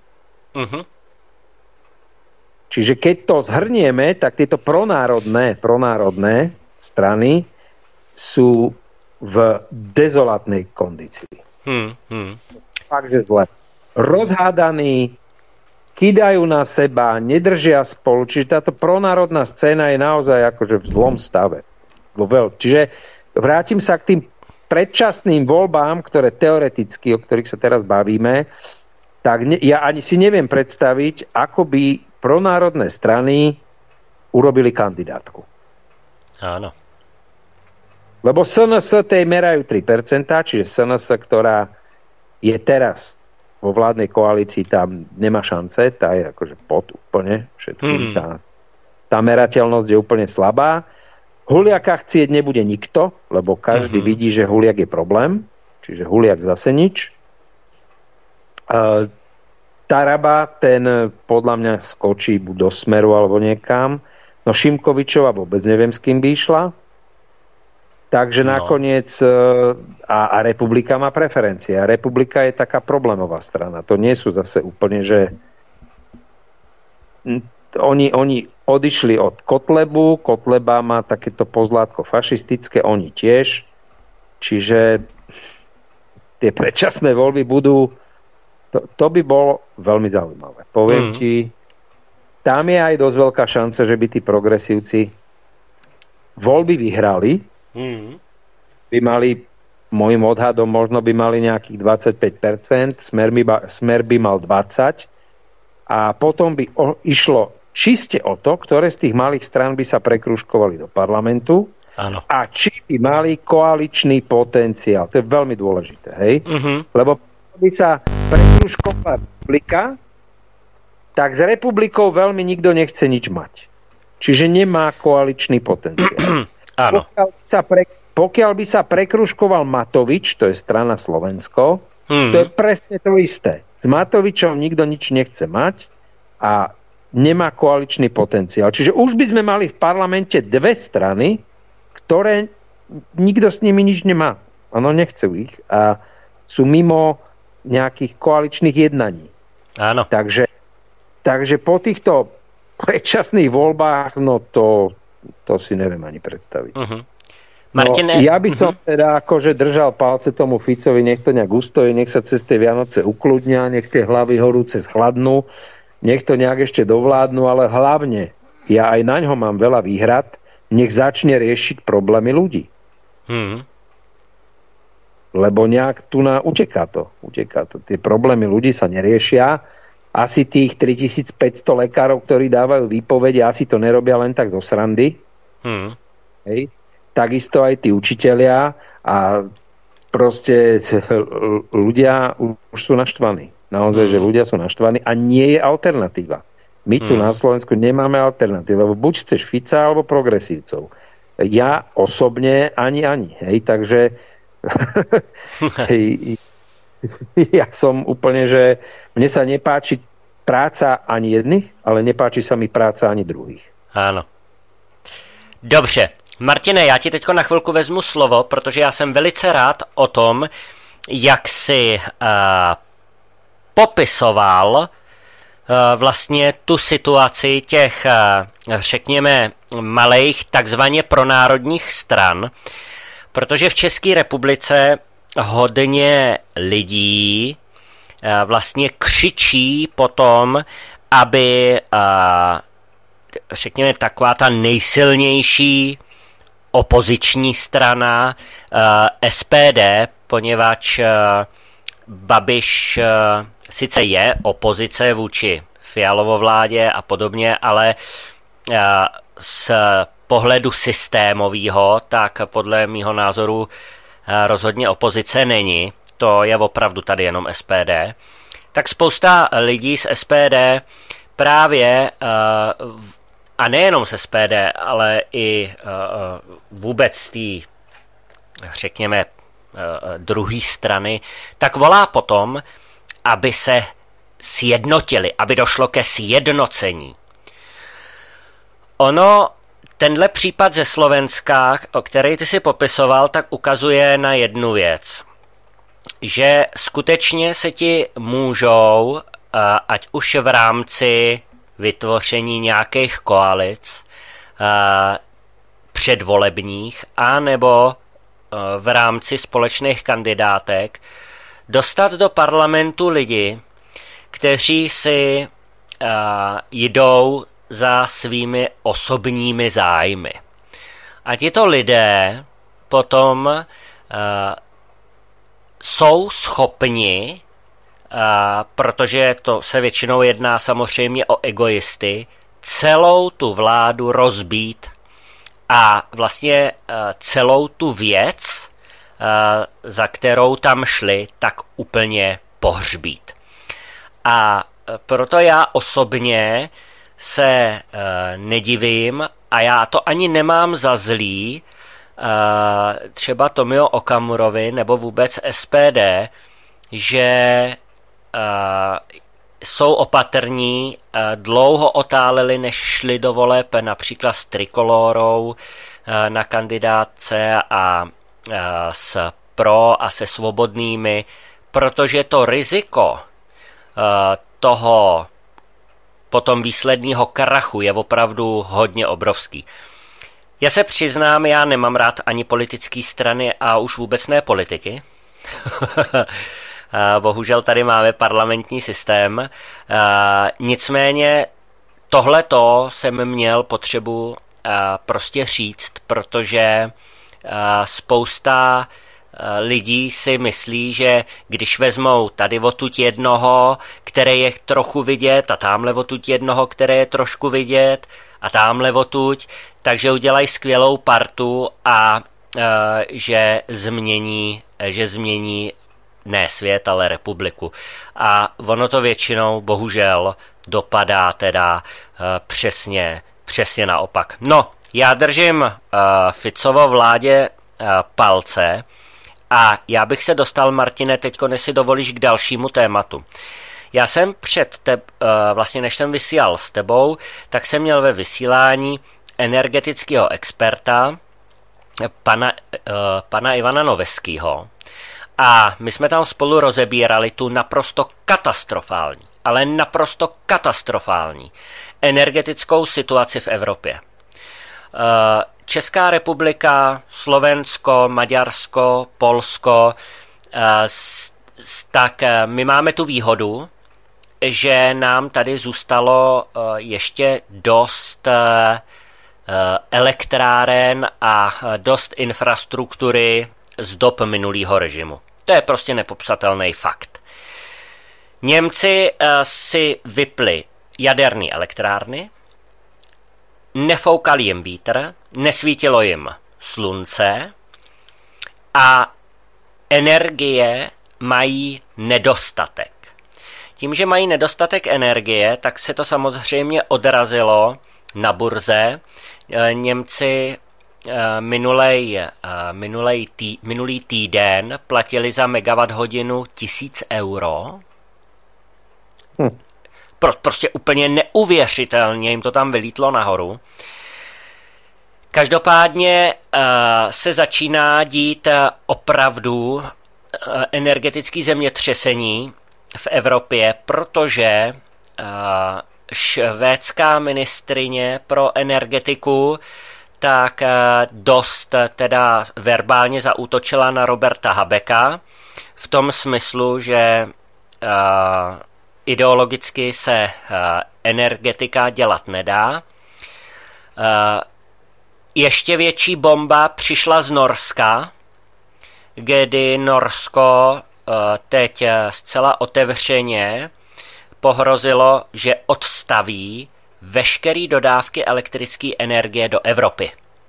Čiže keď to zhrnieme, tak tieto pronárodné strany sú v dezolátnej kondícii. Takže zle. Rozhádaní, kýdajú na seba, nedržia spolu. Čiže táto pronárodná scéna je naozaj akože v zlom stave. Čiže vrátim sa k tým predčasným voľbám, ktoré teoreticky, o ktorých sa teraz bavíme, tak ja ani si neviem predstaviť, ako by pronárodné strany urobili kandidátku. Áno. Lebo SNS tej merajú 3%, čiže SNS, ktorá je teraz vo vládnej koalícii, tam nemá šance, tá je akože pod úplne všetkým. Tá merateľnosť je úplne slabá. Huliaka chcieť nebude nikto, lebo každý vidí, že Huliak je problém, čiže Huliak zase nič. Taraba, ten podľa mňa skočí buď do Smeru alebo niekam. No Šimkovičová vôbec neviem, s kým by išla. Takže nakoniec a Republika má preferencie. A Republika je taká problémová strana. To nie sú zase úplne, že oni odišli od Kotlebu, Kotleba má takéto pozlátko fašistické, oni tiež. Čiže tie predčasné voľby budú, to by bolo veľmi zaujímavé. Poviem ti, tam je aj dosť veľká šanca, že by tí progresívci voľby vyhrali, by mali, môjim odhadom, možno by mali nejakých 25%, Smer by mal 20%, a potom by išlo čiste o to, ktoré z tých malých strán by sa prekružkovali do parlamentu. Áno. A či by mali koaličný potenciál. To je veľmi dôležité, hej? Lebo by sa prekružkovala Republika, tak s Republikou veľmi nikto nechce nič mať. Čiže nemá koaličný potenciál. Áno. Pokiaľ by sa prekružkoval Matovič, to je strana Slovensko, to je presne to isté. S Matovičom nikto nič nechce mať a nemá koaličný potenciál. Čiže už by sme mali v parlamente dve strany, ktoré nikto s nimi nič nemá. Ono nechcú ich a sú mimo nejakých koaličných jednaní. Áno. Takže po týchto predčasných voľbách, no to si neviem ani predstaviť. Martine, ja by som teda akože držal palce tomu Ficovi, nech to nejak ustojí, nech sa cez tie Vianoce ukludnia, nech tie hlavy horúce schladnú, nech to nejak ešte dovládnu, ale hlavne, ja aj naňho mám veľa výhrad, nech začne riešiť problémy ľudí. Lebo nejak tu uteká to. Tie problémy ľudí sa neriešia. Asi tých 3500 lekárov, ktorí dávajú výpovede, asi to nerobia len tak zo srandy. Hej. Takisto aj tí učitelia a proste ľudia už sú naštvaní. Naozaj, že ľudia sú naštvaní a nie je alternatíva. My tu na Slovensku nemáme alternatívu, lebo buď chceš Fica alebo progresívcov. Ja osobne ani. Hej, takže ja som úplne, že mne sa nepáči práca ani jedných, ale nepáči sa mi práca ani druhých. Áno. Dobře. Martine, já ti teďko na chvilku vezmu slovo, protože já jsem velice rád o tom, jak si popisoval vlastně tu situaci těch, řekněme, malých takzvaně pronárodních stran, protože v České republice hodně lidí vlastně křičí potom, aby, řekněme, taková ta nejsilnější opoziční strana SPD, poněvadž Babiš sice je opozice vůči Fialovo vládě a podobně, ale z pohledu systémového, tak podle mýho názoru rozhodně opozice není. To je opravdu tady jenom SPD. Tak spousta lidí z SPD právě a nejenom z SPD, ale i vůbec z té, řekněme, druhé strany, tak volá potom, aby se sjednotili, aby došlo ke sjednocení. Ono, tenhle případ ze Slovenska, o který ty si popisoval, tak ukazuje na jednu věc, že skutečně se ti můžou, ať už v rámci vytvoření nějakých koalic předvolebních a nebo v rámci společných kandidátek dostat do parlamentu lidi, kteří si jdou za svými osobními zájmy. A tito lidé potom jsou schopni, protože to se většinou jedná samozřejmě o egoisty, celou tu vládu rozbít a vlastně celou tu věc, za kterou tam šli, tak úplně pohřbít. A proto já osobně se nedivím a já to ani nemám za zlý třeba Tomio Okamurovi nebo vůbec SPD, že jsou opatrní, dlouho otáleli, než šli do voleb, například s Trikolórou na kandidátce a s Pro a se Svobodnými, protože to riziko toho potom výsledného krachu je opravdu hodně obrovský. Já se přiznám, já nemám rád ani politické strany a už vůbec ne politiky. Bohužel tady máme parlamentní systém. Nicméně tohleto jsem měl potřebu prostě říct, protože spousta lidí si myslí, že když vezmou tady odtud jednoho, který je trochu vidět, a tamhle odtud jednoho, který je trošku vidět, a tamhle odtud, takže udělají skvělou partu a že změní ne svět, ale republiku. A ono to většinou bohužel dopadá teda přesně naopak. No, já držím Ficovo vládě palce a já bych se dostal, Martine, teďko, než si dovolíš, k dalšímu tématu. Já jsem vlastně než jsem vysílal s tebou, tak jsem měl ve vysílání energetického experta, pana Ivana Noveskýho, a my jsme tam spolu rozebírali tu naprosto katastrofální energetickou situaci v Evropě. Česká republika, Slovensko, Maďarsko, Polsko, tak my máme tu výhodu, že nám tady zůstalo ještě dost elektráren a dost infrastruktury z dob minulého režimu. To je prostě nepopsatelný fakt. Němci si vypli jaderné elektrárny, nefoukal jim vítr, nesvítilo jim slunce a energie mají nedostatek. Tím, že mají nedostatek energie, tak se to samozřejmě odrazilo na burze. Němci minulý týden platili za megawatt hodinu 1000 euro. Prostě úplně neuvěřitelně jim to tam vylítlo nahoru. Každopádně se začíná dít opravdu energetické zemětřesení v Evropě, protože švédská ministryně pro energetiku tak dost teda verbálně zaútočila na Roberta Habecka v tom smyslu, že ideologicky se energetika dělat nedá. Ještě větší bomba přišla z Norska, kdy Norsko teď zcela otevřeně pohrozilo, že odstaví veškeré dodávky elektrické energie do Evropy.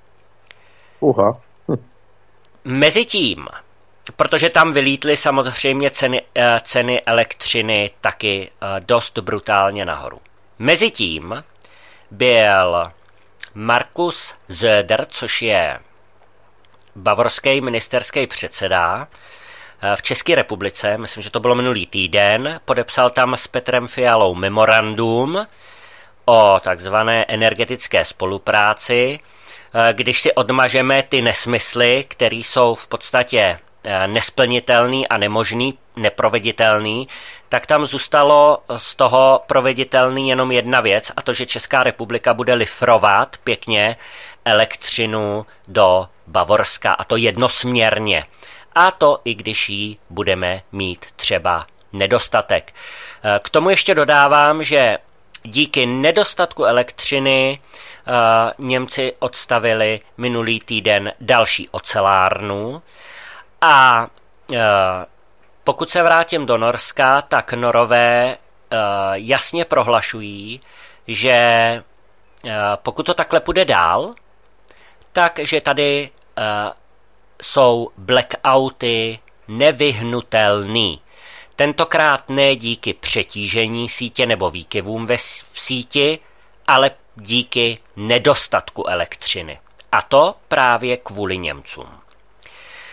Mezitím, protože tam vylítly samozřejmě ceny elektřiny taky dost brutálně nahoru. Mezitím byl Markus Söder, což je bavorský ministerský předseda v České republice, myslím, že to bylo minulý týden, podepsal tam s Petrem Fialou memorandum o takzvané energetické spolupráci. Když si odmažeme ty nesmysly, které jsou v podstatě nesplnitelný a nemožný, neproveditelný, tak tam zůstalo z toho proveditelný jenom jedna věc, a to, že Česká republika bude lifrovat pěkně elektřinu do Bavorska, a to jednosměrně. A to i když jí budeme mít třeba nedostatek. K tomu ještě dodávám, že díky nedostatku elektřiny Němci odstavili minulý týden další ocelárnu a pokud se vrátím do Norska, tak Norové jasně prohlašují, že pokud to takhle půjde dál, takže tady jsou blackouty nevyhnutelný. Tentokrát ne díky přetížení sítě nebo výkyvům v síti, ale díky nedostatku elektřiny. A to právě kvůli Němcům.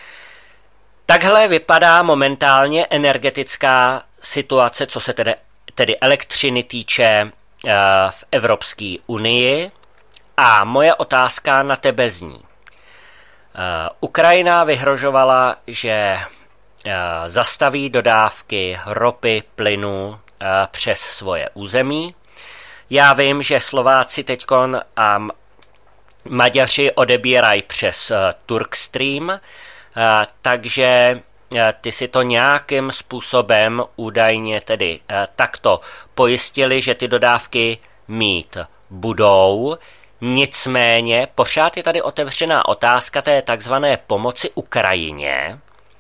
Takhle vypadá momentálně energetická situace, co se tedy elektřiny týče v Evropské unii. A moje otázka na tebe zní. Ukrajina vyhrožovala, že zastaví dodávky ropy, plynu přes svoje území. Já vím, že Slováci teďkon a Maďaři odebírají přes Turkstream, takže ty si to nějakým způsobem údajně tedy takto pojistili, že ty dodávky mít budou. Nicméně pořád je tady otevřená otázka té takzvané pomoci Ukrajině,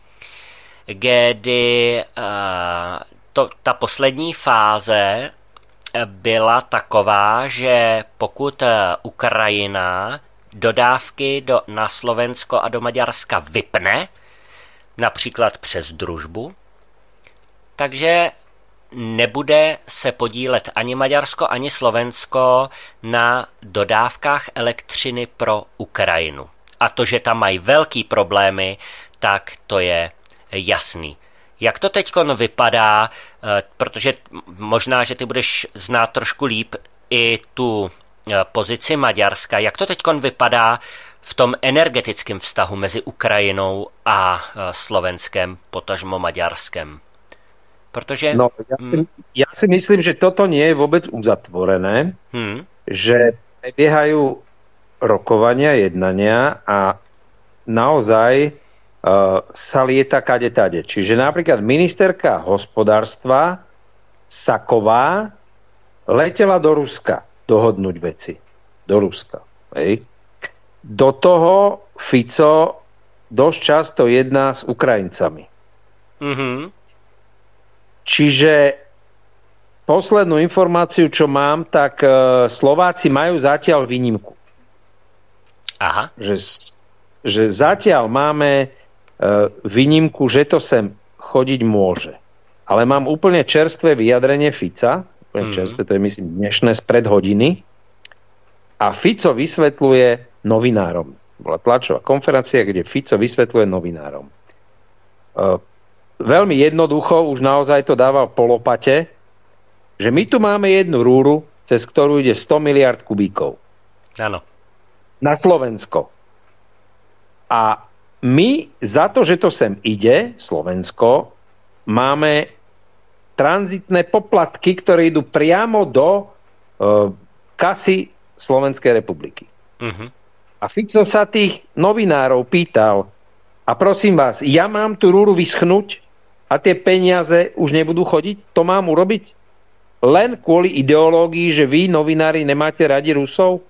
kdy ta poslední fáze byla taková, že pokud Ukrajina dodávky na Slovensko a do Maďarska vypne, například přes družbu, takže nebude se podílet ani Maďarsko, ani Slovensko na dodávkách elektřiny pro Ukrajinu. A to, že tam mají velký problémy, tak to je jasný. Jak to teďkon vypadá, protože možná, že ty budeš znát trošku líp i tu pozici Maďarska, jak to teďkon vypadá v tom energetickém vztahu mezi Ukrajinou a Slovenskem, potažmo Maďarskem? Protože... No, ja si myslím, že toto nie je vôbec uzatvorené, že prebiehajú rokovania, jednania a naozaj sa lieta kade-tade. Čiže napríklad ministerka hospodárstva Saková letela do Ruska dohodnúť veci. Do Ruska. Hej. Do toho Fico dosť často jedná s Ukrajincami. Čiže poslednú informáciu, čo mám, tak Slováci majú zatiaľ výnimku. Aha. Že zatiaľ máme výnimku, že to sem chodiť môže. Ale mám úplne čerstvé vyjadrenie Fica, úplne čerstvé, to je myslím dnešné spred hodiny, a Fico vysvetľuje novinárom. Bola tlačová konferencia, kde Fico vysvetľuje novinárom. Veľmi jednoducho, už naozaj to dával po lopate, že my tu máme jednu rúru, cez ktorú ide 100 miliard kubíkov. Áno. Na Slovensko. A my za to, že to sem ide, Slovensko, máme tranzitné poplatky, ktoré idú priamo do kasy Slovenskej republiky. A Fico sa tých novinárov pýtal, a prosím vás, ja mám tú rúru vyschnúť a tie peniaze už nebudú chodiť? To mám urobiť? Len kvôli ideológii, že vy, novinári, nemáte radi Rusov?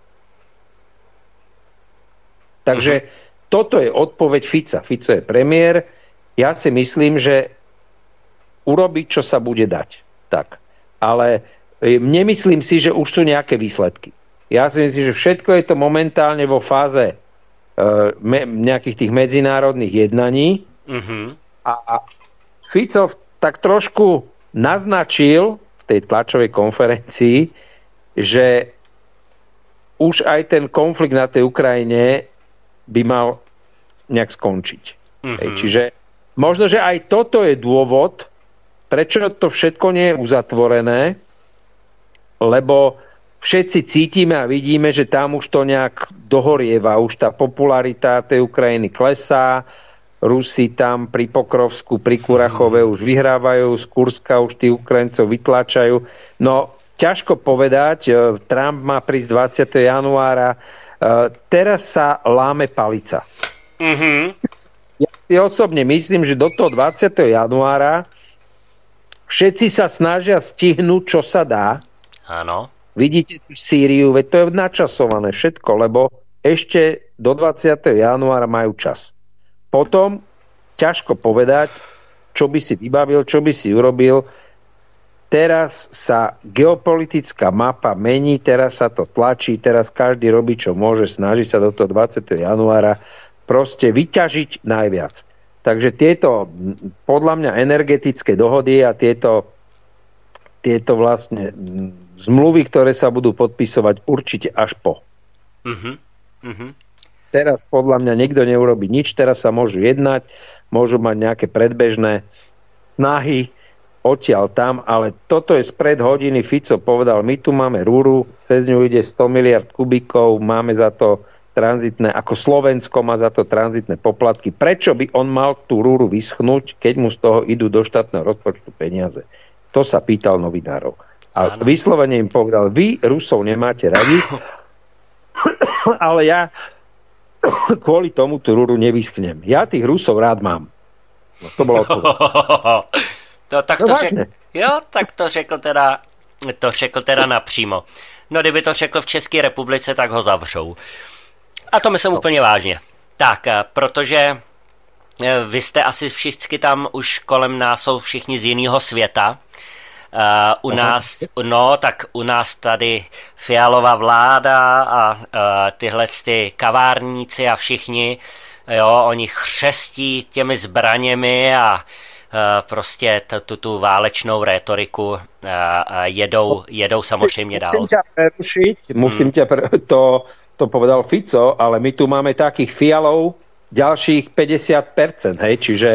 Takže toto je odpoveď Fica. Fico je premiér. Ja si myslím, že urobiť, čo sa bude dať. Tak. Ale nemyslím si, že už sú nejaké výsledky. Ja si myslím, že všetko je to momentálne vo fáze nejakých tých medzinárodných jednaní. A Fico tak trošku naznačil v tej tlačovej konferencii, že už aj ten konflikt na tej Ukrajine by mal nejak skončiť. Čiže možno, že aj toto je dôvod, prečo to všetko nie je uzatvorené, lebo všetci cítime a vidíme, že tam už to nejak dohorieva, už tá popularita tej Ukrajiny klesá, Rusi tam pri Pokrovsku, pri Kurachove už vyhrávajú, z Kurska už tí Ukrajincov vytlačajú. No, ťažko povedať, Trump má prísť 20. januára, teraz sa láme palica. Ja si osobne myslím, že do toho 20. januára všetci sa snažia stihnúť, čo sa dá. Áno. Vidíte tu Sýriu, veď to je načasované všetko, lebo ešte do 20. januára majú čas. Potom ťažko povedať, čo by si vybavil, čo by si urobil. Teraz sa geopolitická mapa mení, teraz sa to tlačí, teraz každý robí, čo môže, snaží sa do toho 20. januára proste vyťažiť najviac. Takže tieto, podľa mňa, energetické dohody a tieto vlastne zmluvy, ktoré sa budú podpisovať určite až po. Teraz podľa mňa nikto neurobí nič, teraz sa môžu jednať, môžu mať nejaké predbežné snahy, odtiaľ tam, ale toto je spred hodiny. Fico povedal, my tu máme rúru, cez ňu ide 100 miliard kubíkov, máme za to tranzitné, ako Slovensko má za to tranzitné poplatky. Prečo by on mal tú rúru vyschnúť, keď mu z toho idú do štátneho rozpočtu peniaze? To sa pýtal novinárov. A vyslovene im povedal, vy Rusov nemáte radi, ale ja kvôli tomu tú rúru nevyschnem. Ja tých Rusov rád mám. No, to bolo tak to řekl teda napřímo. No, kdyby to řekl v České republice, tak ho zavřou. A to myslím úplně vážně. Tak, protože vy jste asi všichni tam už kolem nás jsou všichni z jiného světa. U nás tady Fialová vláda a tyhle ty kavárníci a všichni, jo, oni chřestí těmi zbraněmi a prostě tu válečnou rétoriku jedou samozřejmě dál. Musím ťa prerušiť, to povedal Fico, ale my tu máme takých Fialov ďalších 50%, hej, čiže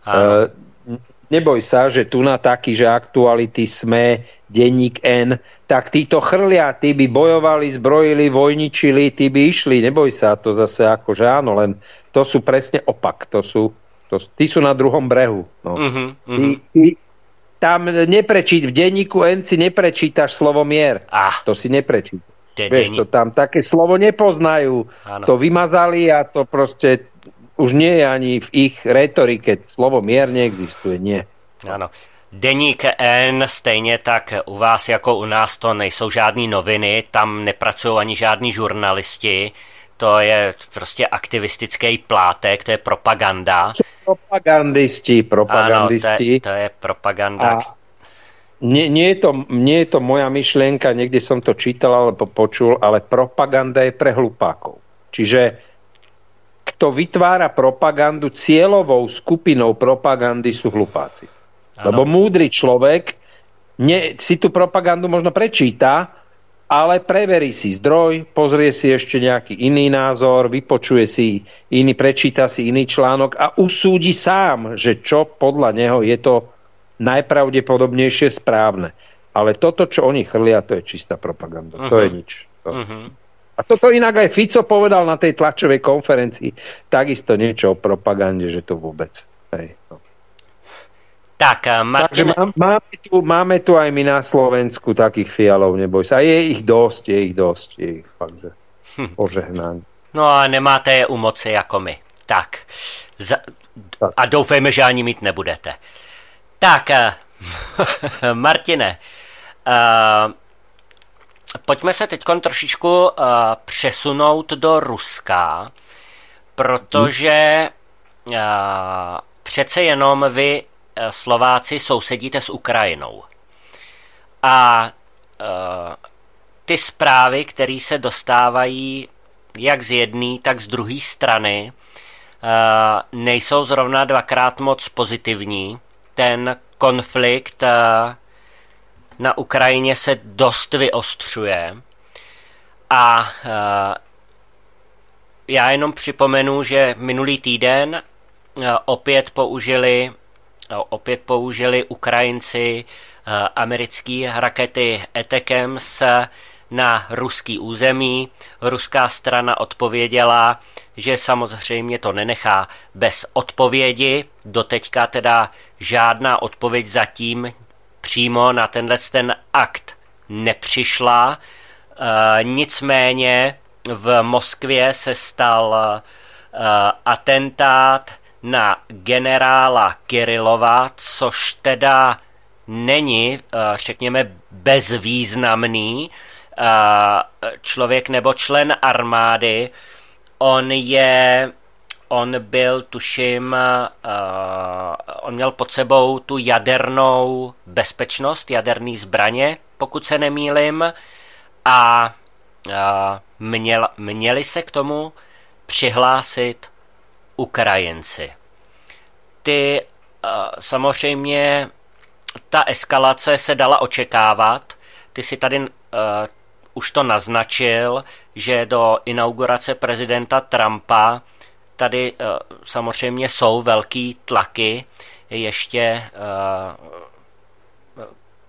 neboj sa, že tu na taký, že Aktuality, SME, Denník N, tak títo chrlia, tí by bojovali, zbrojili, vojničili, tí by išli, neboj sa, to zase akože áno, len to sú presne opak, tí sú na druhom brehu. No. Ty tam v denníku N si neprečítaš slovo mier. To si neprečítaš. Vieš, to tam také slovo nepoznajú. Áno. To vymazali a to proste už nie je ani v ich retorike. Slovo mier neexistuje, nie. Ano. Deník N, stejně tak u vás jako u nás to nejsou žádný noviny, tam nepracují ani žádní žurnalisti, to je prostě aktivistický plátek, to je propaganda. Propagandisti. Ano, to je propaganda. Nie je to moja myšlienka, niekde som to čítal alebo počul, ale propaganda je pre hlupákov. Čiže kto vytvára propagandu, cieľovou skupinou propagandy sú hlupáci. Ano. Lebo múdry človek si tú propagandu možno prečíta, ale preverí si zdroj, pozrie si ešte nejaký iný názor, vypočuje si iný, prečíta si iný článok a usúdi sám, že čo podľa neho je to najpravdepodobnejšie správne. Ale toto, čo oni chrlia, to je čistá propaganda. To je nič. A toto inak aj Fico povedal na tej tlačovej konferencii. Takisto niečo o propagande, že to vôbec. Hej, no. Tak, Martin... Takže máme tu aj my na Slovensku takých Fialov, neboj sa. A je ich dosť. Je ich fakt, že požehnání. No a nemáte je u moci jako my. Tak. A doufejme, že ani mít nebudete. Tak, Martine, pojďme se teď trošičku přesunout do Ruska, protože přece jenom vy, Slováci, sousedíte s Ukrajinou. A ty zprávy, které se dostávají jak z jedné, tak z druhé strany, nejsou zrovna dvakrát moc pozitivní. Ten konflikt na Ukrajině se dost vyostřuje a já jenom připomenu, že minulý týden opět použili Ukrajinci americké rakety ATACMS na ruský území. Ruská strana odpověděla, že samozřejmě to nenechá bez odpovědi. Doteďka teda žádná odpověď zatím přímo na ten akt nepřišla. Nicméně v Moskvě se stal atentát na generála Kirillova, což teda není, řekněme, bezvýznamný člověk nebo člen armády. On byl, tuším, on měl pod sebou tu jadernou bezpečnost, jaderný zbraně, pokud se nemýlim, a měli se k tomu přihlásit Ukrajinci. Samozřejmě ta eskalace se dala očekávat. Ty si tady už to naznačil, že do inaugurace prezidenta Trumpa tady samozřejmě jsou velký tlaky ještě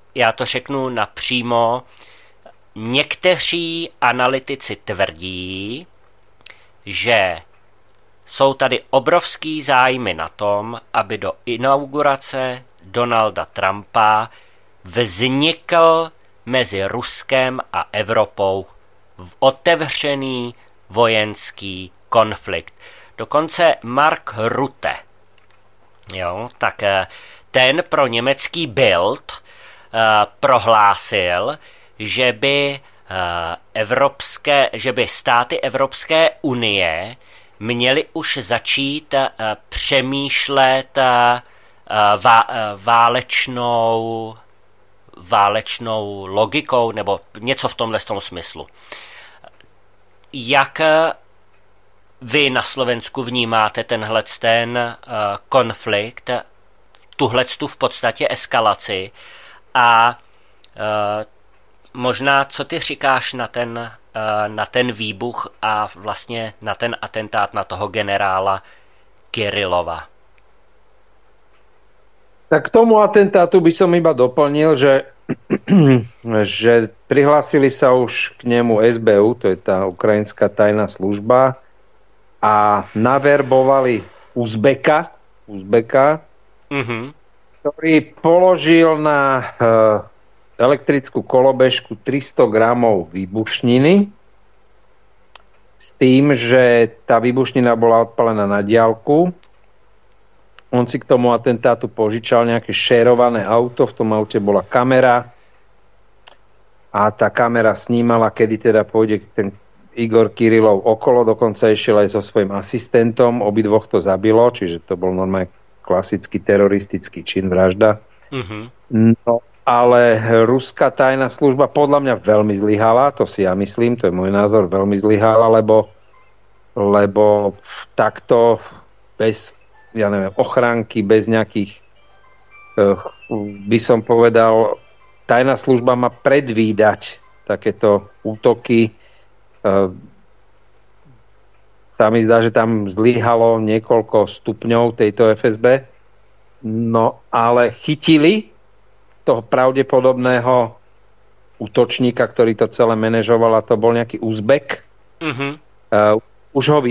já to řeknu napřímo, někteří analytici tvrdí, že jsou tady obrovský zájmy na tom, aby do inaugurace Donalda Trumpa vznikl mezi Ruskem a Evropou otevřený vojenský konflikt. Dokonce Mark Rutte, jo, tak ten pro německý Bild prohlásil, že by státy Evropské unie měly už začít přemýšlet válečnou logikou nebo něco v tomhle smyslu. Jak vy na Slovensku vnímáte ten konflikt, tuhletu v podstatě eskalaci a možná, co ty říkáš na ten výbuch a vlastně na ten atentát na toho generála Kirilova? Tak k tomu atentátu by som iba doplnil, že prihlásili sa už k nemu SBU, to je tá ukrajinská tajná služba, a naverbovali Uzbeka, ktorý položil na elektrickú kolobežku 300 gramov výbušniny s tým, že tá výbušnina bola odpalená na diaľku. On si k tomu atentátu požičal nejaké šérované auto, v tom aute bola kamera a tá kamera snímala, kedy teda pôjde ten Igor Kirilov okolo, dokonca išiel aj so svojím asistentom, obidvoch to zabilo, čiže to bol normálne klasický teroristický čin, vražda. No, ale ruská tajná služba podľa mňa veľmi zlyhala, to si ja myslím, to je môj názor, veľmi zlyhala, lebo takto bez ochránky, bez nejakých, by som povedal, tajná služba má predvídať takéto útoky. Sa mi zdá, že tam zlyhalo niekoľko stupňov tejto FSB, no ale chytili toho pravdepodobného útočníka, ktorý to celé manažoval, a to bol nejaký Uzbek. Už ho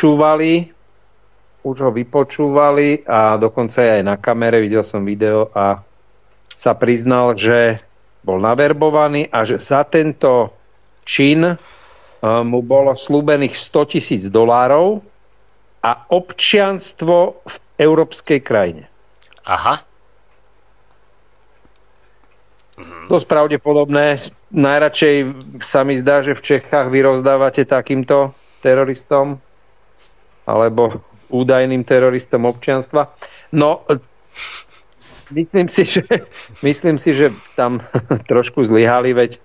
vypočúvali a dokonca aj na kamere, videl som video a sa priznal, že bol naverbovaný a že za tento čin mu bolo slúbených $100,000 a občianstvo v európskej krajine. Aha. Dosť pravdepodobné. Najradšej sa mi zdá, že v Čechách vy rozdávate takýmto teroristom alebo údajným teroristom občianstva. No, myslím si, že tam trošku zlyhali, veď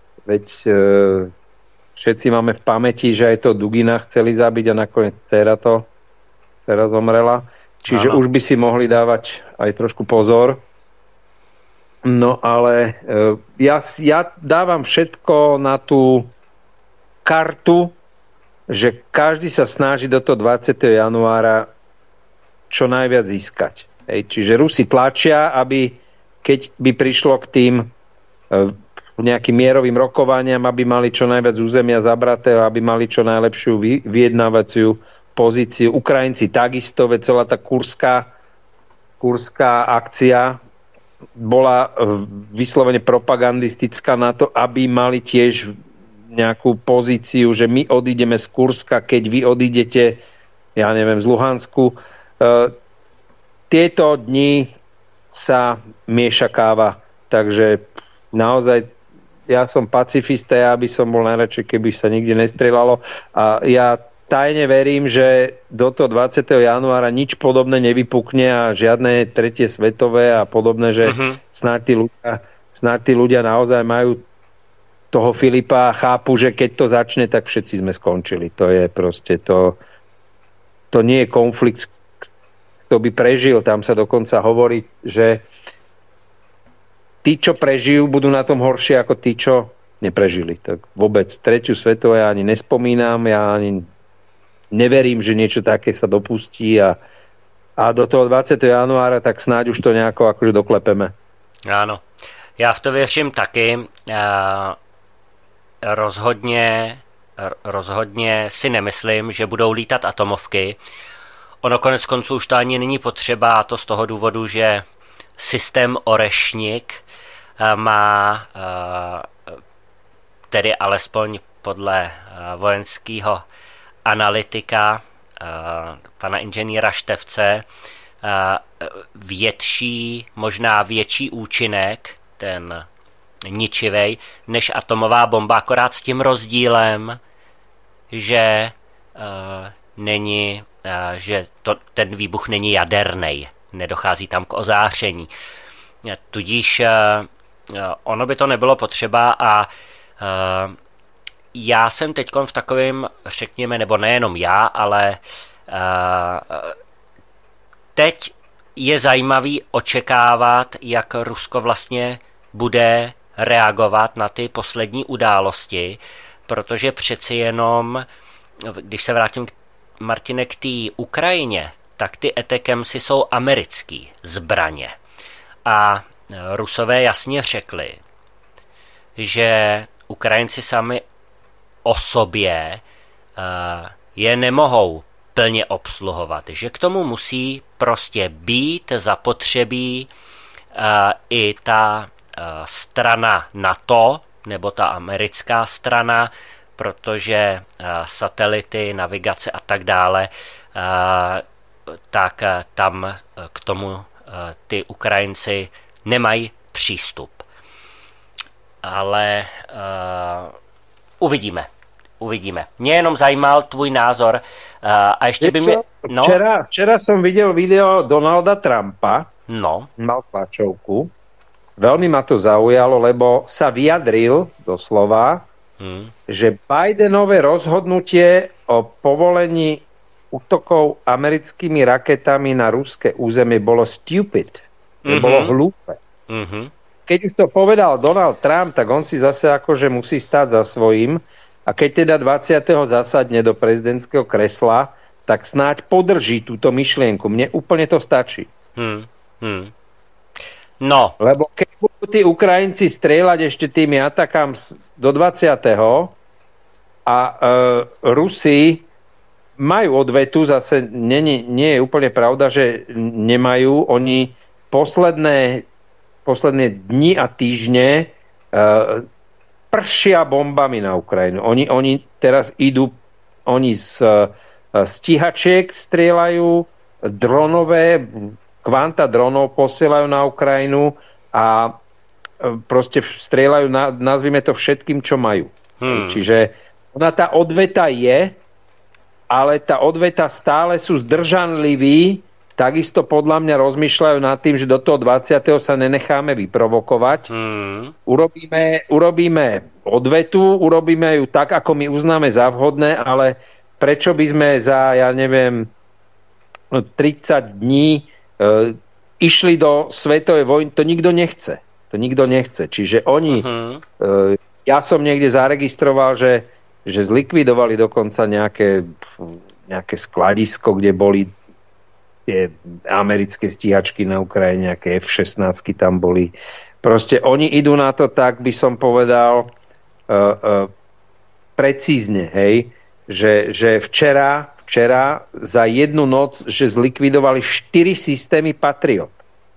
všetci máme v pamäti, že aj to Dugina chceli zabiť a nakoniec dcera zomrela. Čiže už by si mohli dávať aj trošku pozor. No ale ja dávam všetko na tú kartu, že každý sa snaží do toho 20. januára čo najviac získať. Čiže Rusi tlačia, aby keď by prišlo k tým nejakým mierovým rokovaniam, aby mali čo najviac územia zabraté, aby mali čo najlepšiu vyjednávaciu pozíciu. Ukrajinci takisto, veď celá tá kurská akcia bola vyslovene propagandistická na to, aby mali tiež nejakú pozíciu, že my odídeme z Kurska, keď vy odídete, ja neviem, z Luhansku. Tieto dni sa mieša káva, takže naozaj ja som pacifista, ja by som bol najradšej, keby sa nikde nestrelalo a ja tajne verím, že do toho 20. januára nič podobné nevypukne a žiadne tretie svetové a podobné, že snáď tí ľudia naozaj majú toho Filipa a chápu, že keď to začne, tak všetci sme skončili. To je proste to nie je konflikt, kto by prežil. Tam sa dokonca hovorí, že tí, čo prežijú, budú na tom horšie ako tí, čo neprežili. Tak vôbec tretiu svetovú ja ani nespomínam, ja ani neverím, že niečo také sa dopustí a do toho 20. januára tak snáď už to nejako akože doklepeme. Áno. Já v to věřím taky. Rozhodně si nemyslím, že budou lítat atomovky. Ono konec konců už to ani není potřeba, a to z toho důvodu, že systém Orešnik má tedy alespoň podle vojenského analytika pana inženýra Števce možná větší účinek, ten ničivej, než atomová bomba, akorát s tím rozdílem, že ten výbuch není jaderný, nedochází tam k ozáření. Tudíž ono by to nebylo potřeba a já jsem teď v takovém, řekněme, nebo nejenom já, ale teď je zajímavý očekávat, jak Rusko vlastně bude reagovat na ty poslední události, protože přeci jenom, když se vrátím, Martine, k té Ukrajině, tak ty ATACMSy jsou americký zbraně. A Rusové jasně řekli, že Ukrajinci sami o sobě je nemohou plně obsluhovat, že k tomu musí prostě být zapotřebí i ta strana NATO, nebo ta americká strana, protože satelity, navigace a tak dále, tak tam k tomu ty Ukrajinci nemají přístup. Ale uvidíme. Mě jenom zajímal tvůj názor. A ještě by mě... No? Včera som videl video Donalda Trumpa. No. Mal tlačovku. Veľmi ma to zaujalo, lebo sa vyjadril doslova, že Bidenové rozhodnutie o povolení útokov americkými raketami na ruské územie bolo stupid. Bolo hlúpe. Keď už to povedal Donald Trump, tak on si zase akože musí stáť za svojím. A keď teda 20. zasadne do prezidentského kresla, tak snáď podrží túto myšlienku. Mne úplne to stačí. No. Lebo keď budú tí Ukrajinci strieľať ešte tými atakám do 20. a Rusi majú odvetu, zase nie je úplne pravda, že nemajú. Oni posledné dni a týždne pršia bombami na Ukrajinu. Oni teraz idú, oni z stíhačiek strieľajú, dronové, kvanta dronov posielajú na Ukrajinu a proste strieľajú, nazvime to všetkým, čo majú. Čiže ona tá odveta je, ale tá odveta stále sú zdržanliví, takisto podľa mňa rozmýšľajú nad tým, že do toho 20. sa nenecháme vyprovokovať. Urobíme odvetu, urobíme ju tak, ako my uznáme za vhodné, ale prečo by sme za, 30 dní išli do svetovej vojny, to nikto nechce. Čiže oni, ja som niekde zaregistroval, že zlikvidovali dokonca nejaké skladisko, kde boli tie americké stíhačky na Ukrajine, nejaké F-16 tam boli. Proste oni idú na to, tak by som povedal, precízne, hej, že včera za jednu noc, že zlikvidovali 4 systémy Patriot.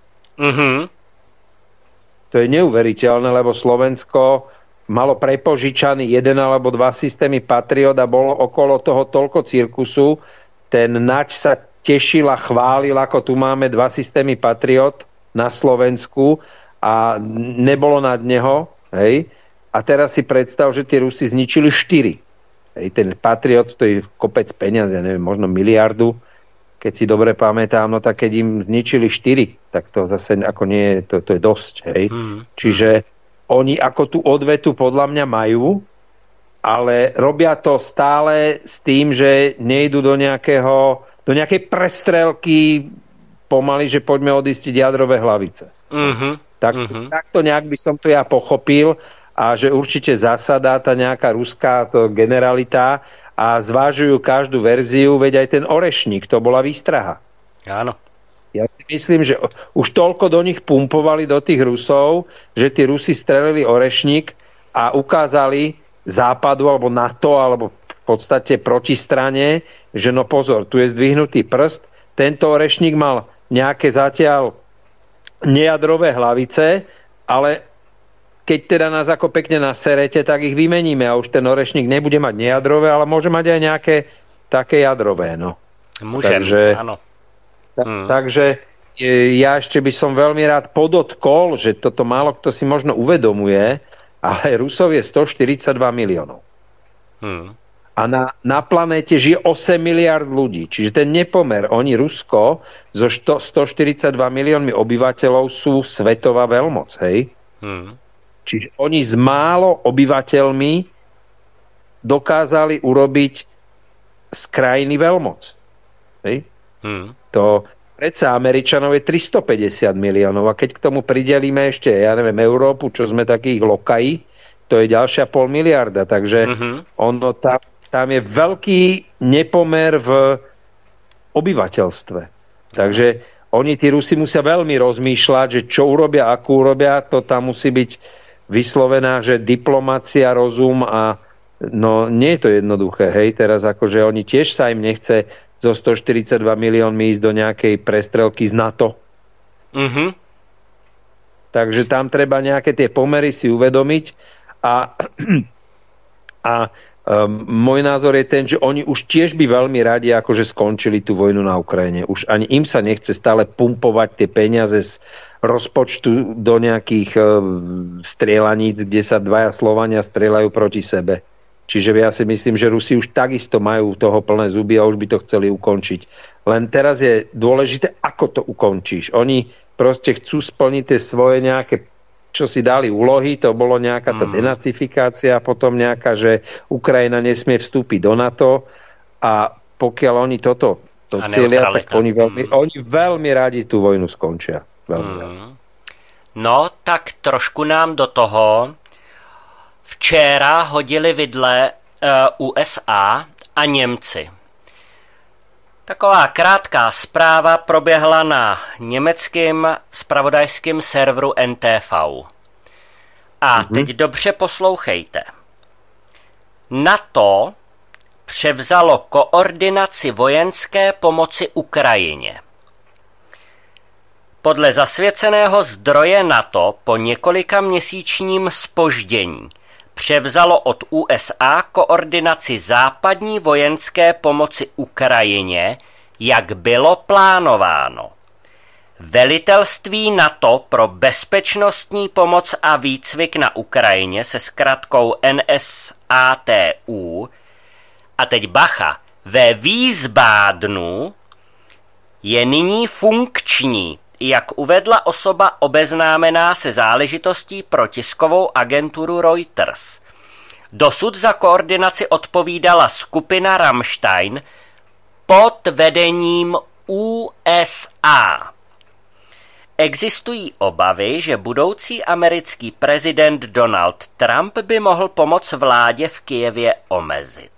To je neuveriteľné, lebo Slovensko malo prepožičaný 1 alebo 2 systémy Patriot a bolo okolo toho toľko cirkusu. Ten nač sa tešil a chválil, ako tu máme 2 systémy Patriot na Slovensku a nebolo nad neho. Hej. A teraz si predstav, že tí Rusi zničili 4. Hej. Ten Patriot, to je kopec peniaz, ja neviem, možno miliardu, keď si dobre pamätám, no tak keď im zničili 4, tak to zase ako nie je, to je dosť. Hej. Čiže oni ako tú odvetu podľa mňa majú, ale robia to stále s tým, že nejdu do nejakej prestrelky pomaly, že poďme odistiť jadrové hlavice. Takto nejak by som to ja pochopil a že určite zasadá tá nejaká ruská generalita a zvážujú každú verziu, veď aj ten Orešník, to bola výstraha. Áno. Ja si myslím, že už toľko do nich pumpovali do tých Rusov, že tí Rusi strelili orešník a ukázali Západu alebo NATO alebo v podstate protistrane, že no pozor, tu je zdvihnutý prst, tento orešník mal nejaké zatiaľ nejadrové hlavice, ale keď teda nás ako pekne naserete, tak ich vymeníme a už ten orešník nebude mať nejadrové, ale môže mať aj nejaké také jadrové. No. Môžem, áno. Takže ja ešte by som veľmi rád podotkol, že toto málo kto si možno uvedomuje, ale Rusov je 142 miliónov. A na planéte žije 8 miliard ľudí. Čiže ten nepomer, Rusko so 142 miliónmi obyvateľov sú svetová veľmoc, hej? Čiže oni s málo obyvateľmi dokázali urobiť z krajiny veľmoc. Hej? To predsa Američanov je 350 miliónov a keď k tomu pridelíme ešte, ja neviem, Európu, čo sme takých lokají, to je ďalšia 0,5 miliarda, takže ono tam je veľký nepomer v obyvateľstve. Takže oni, tí Rusi, musia veľmi rozmýšľať, že čo urobia, akú urobia, to tam musí byť vyslovená, že diplomácia, rozum a no nie je to jednoduché, hej, teraz akože oni tiež sa im nechce zo 142 miliónmi ísť do nejakej prestrelky z NATO. Takže tam treba nejaké tie pomery si uvedomiť a môj názor je ten, že oni už tiež by veľmi radi akože skončili tú vojnu na Ukrajine. Už ani im sa nechce stále pumpovať tie peniaze z rozpočtu do nejakých strieľaníc, kde sa dvaja Slovania strieľajú proti sebe. Čiže ja si myslím, že Rusi už takisto majú toho plné zuby a už by to chceli ukončiť. Len teraz je dôležité, ako to ukončíš. Oni proste chcú splniť tie svoje nejaké, čo si dali úlohy, to bolo nejaká tá denacifikácia, potom nejaká, že Ukrajina nesmie vstúpiť do NATO a pokiaľ oni toto cieľia, tak oni veľmi radi tú vojnu skončia. Veľmi radi. No, tak trošku nám do toho včera hodili vidle USA a Němci. Taková krátká zpráva proběhla na německém zpravodajském serveru NTV. A teď dobře poslouchejte. NATO převzalo koordinaci vojenské pomoci Ukrajině. Podle zasvěceného zdroje NATO po několika měsíčním zpoždění převzalo od USA koordinaci západní vojenské pomoci Ukrajině, jak bylo plánováno. Velitelství NATO pro bezpečnostní pomoc a výcvik na Ukrajině se zkratkou NSATU a teď bacha, ve Wiesbadenu je nyní funkční, jak uvedla osoba obeznámená se záležitostí pro tiskovou agenturu Reuters. Dosud za koordinaci odpovídala skupina Rammstein pod vedením USA. Existují obavy, že budoucí americký prezident Donald Trump by mohl pomoc vládě v Kyjevě omezit.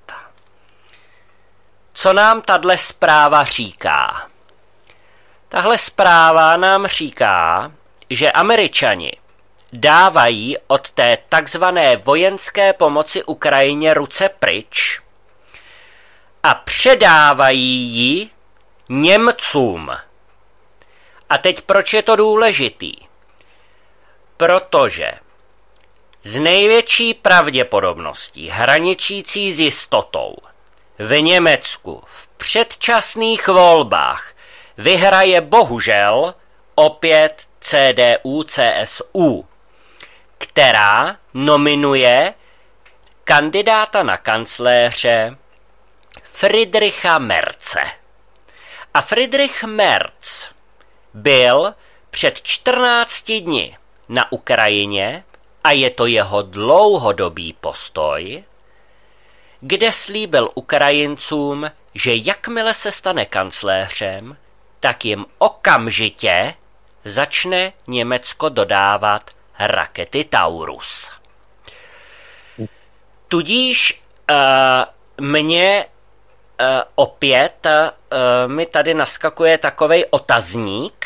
Co nám tahle zpráva říká? Tahle zpráva nám říká, že Američani dávají od té takzvané vojenské pomoci Ukrajině ruce pryč a předávají ji Němcům. A teď proč je to důležitý? Protože z největší pravděpodobností hraničící s jistotou v Německu v předčasných volbách vyhraje bohužel opět CDU-CSU, která nominuje kandidáta na kancléře Friedricha Merze. A Friedrich Merz byl před 14 dny na Ukrajině a je to jeho dlouhodobý postoj, kde slíbil Ukrajincům, že jakmile se stane kancléřem, tak jim okamžitě začne Německo dodávat rakety Taurus. Tudíž mě opět mi tady naskakuje takovej otazník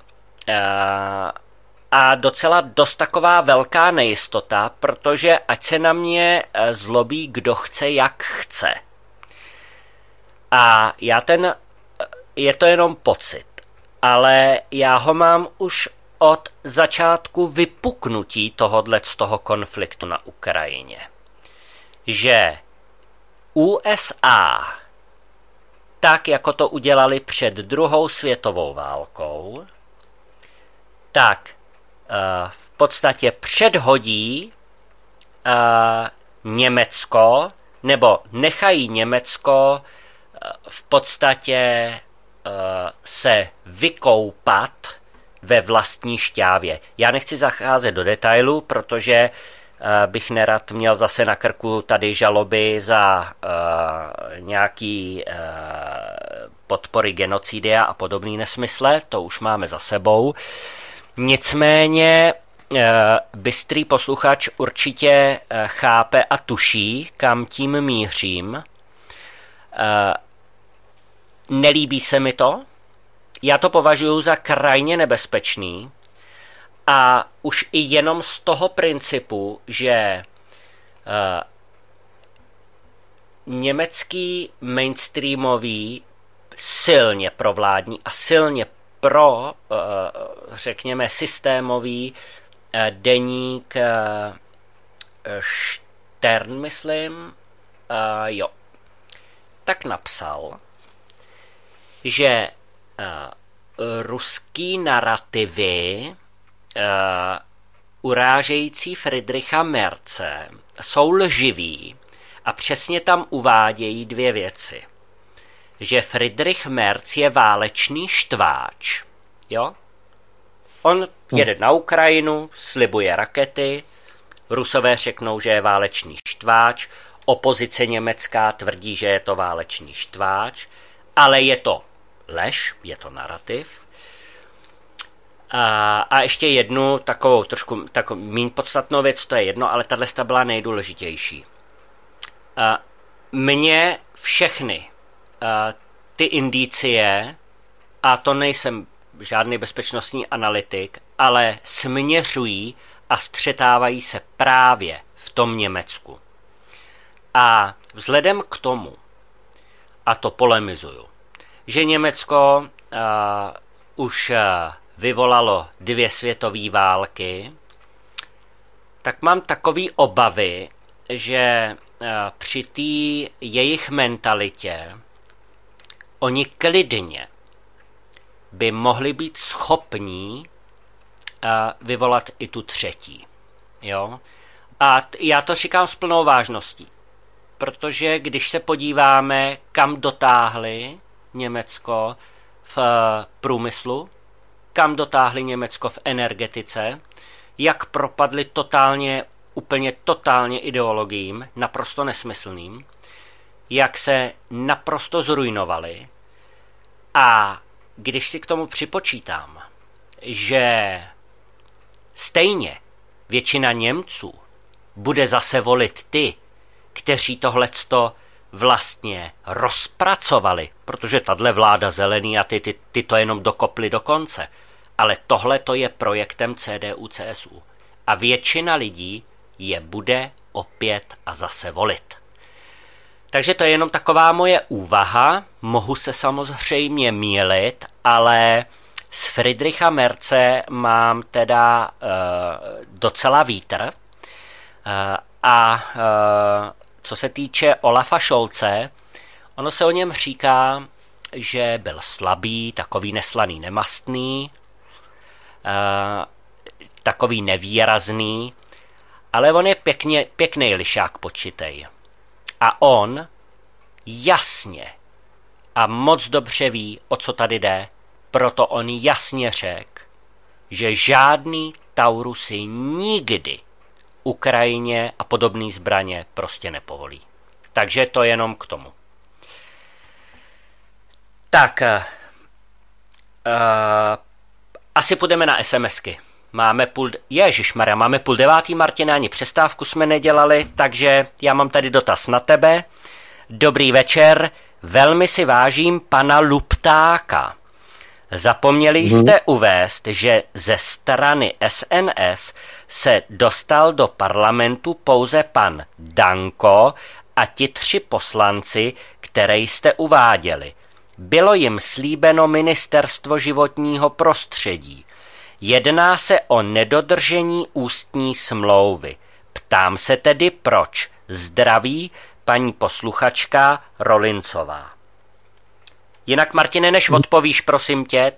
a docela dost taková velká nejistota, protože ať se na mě zlobí kdo chce, jak chce. A je to jenom pocit, ale já ho mám už od začátku vypuknutí z toho konfliktu na Ukrajině. Že USA, tak jako to udělali před druhou světovou válkou, tak v podstatě předhodí Německo, nebo nechají Německo v podstatě se vykoupat ve vlastní šťávě. Já nechci zacházet do detailu, protože bych nerad měl zase na krku tady žaloby za nějaký podpory genocidia a podobný nesmysle, to už máme za sebou. Nicméně bystrý posluchač určitě chápe a tuší, kam tím mířím. Nelíbí se mi to, já to považuji za krajně nebezpečný a už i jenom z toho principu, že německý mainstreamový silně provládní a silně pro, řekněme, systémový deník Stern, myslím, tak napsal, že ruský narrativy urážející Friedricha Merze jsou lživý a přesně tam uvádějí dvě věci. Že Friedrich Merz je válečný štváč. Jo? On jede na Ukrajinu, slibuje rakety, Rusové řeknou, že je válečný štváč, opozice německá tvrdí, že je to válečný štváč, ale je to lež, je to narrativ. A ještě jednu takovou trošku méně podstatnou věc, to je jedno, ale tahle byla nejdůležitější. Mně všechny ty indicie, a to nejsem žádný bezpečnostní analytik, ale směřují a střetávají se právě v tom Německu. A vzhledem k tomu, a to polemizuju, že Německo už vyvolalo 2 světové války, tak mám takový obavy, že při té jejich mentalitě oni klidně by mohli být schopní vyvolat i tu 3. Jo? A já to říkám s plnou vážností, protože když se podíváme, kam dotáhli Německo v průmyslu, kam dotáhli Německo v energetice, jak propadli úplně totálně ideologiím, naprosto nesmyslným, jak se naprosto zrujnovali. A když si k tomu připočítám, že stejně většina Němců bude zase volit ty, kteří tohleto vlastně rozpracovali, protože tahle vláda zelený a ty to jenom dokopli do konce. Ale tohle to je projektem CDU, CSU. A většina lidí je bude opět a zase volit. Takže to je jenom taková moje úvaha. Mohu se samozřejmě mýlit, ale z Friedricha Merze mám teda docela vítr. Co se týče Olafa Scholze, ono se o něm říká, že byl slabý, takový neslaný, nemastný, takový nevýrazný, ale on je pěkný lišák počitej. A on jasně a moc dobře ví, o co tady jde, proto on jasně řekl, že žádný Taurusy nikdy Ukrajině a podobné zbraně prostě nepovolí. Takže to jenom k tomu. Tak, asi půjdeme na SMSky. Máme Ježišmarja, máme 8:30, Martina, ani přestávku jsme nedělali, takže já mám tady dotaz na tebe. Dobrý večer, Velmi si vážím pana Luptáka. Zapomněli jste uvést, že ze strany SNS se dostal do parlamentu pouze pan Danko a ti 3 poslanci, které jste uváděli. Bylo jim slíbeno Ministerstvo životního prostředí. Jedná se o nedodržení ústní smlouvy. Ptám se tedy proč. Zdraví, paní posluchačka Rolincová. Jinak, Martine, než odpovíš, prosím tě,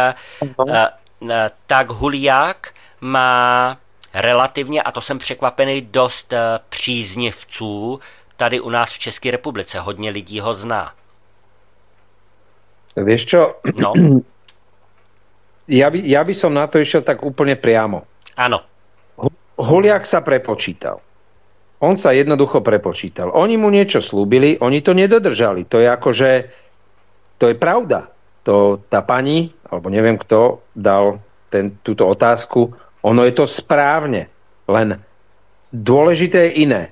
tak Huliák má relativně, a to jsem překvapený, dost příznivců tady u nás v České republice. Hodně lidí ho zná. Vieš čo? No. Ja by som na to išiel tak úplne priamo. Áno. Huliák sa prepočítal. On sa jednoducho prepočítal. Oni mu niečo slúbili, oni to nedodržali. To je akože, to je pravda. Tá pani, alebo neviem kto dal túto otázku, ono je to správne. Len dôležité je iné.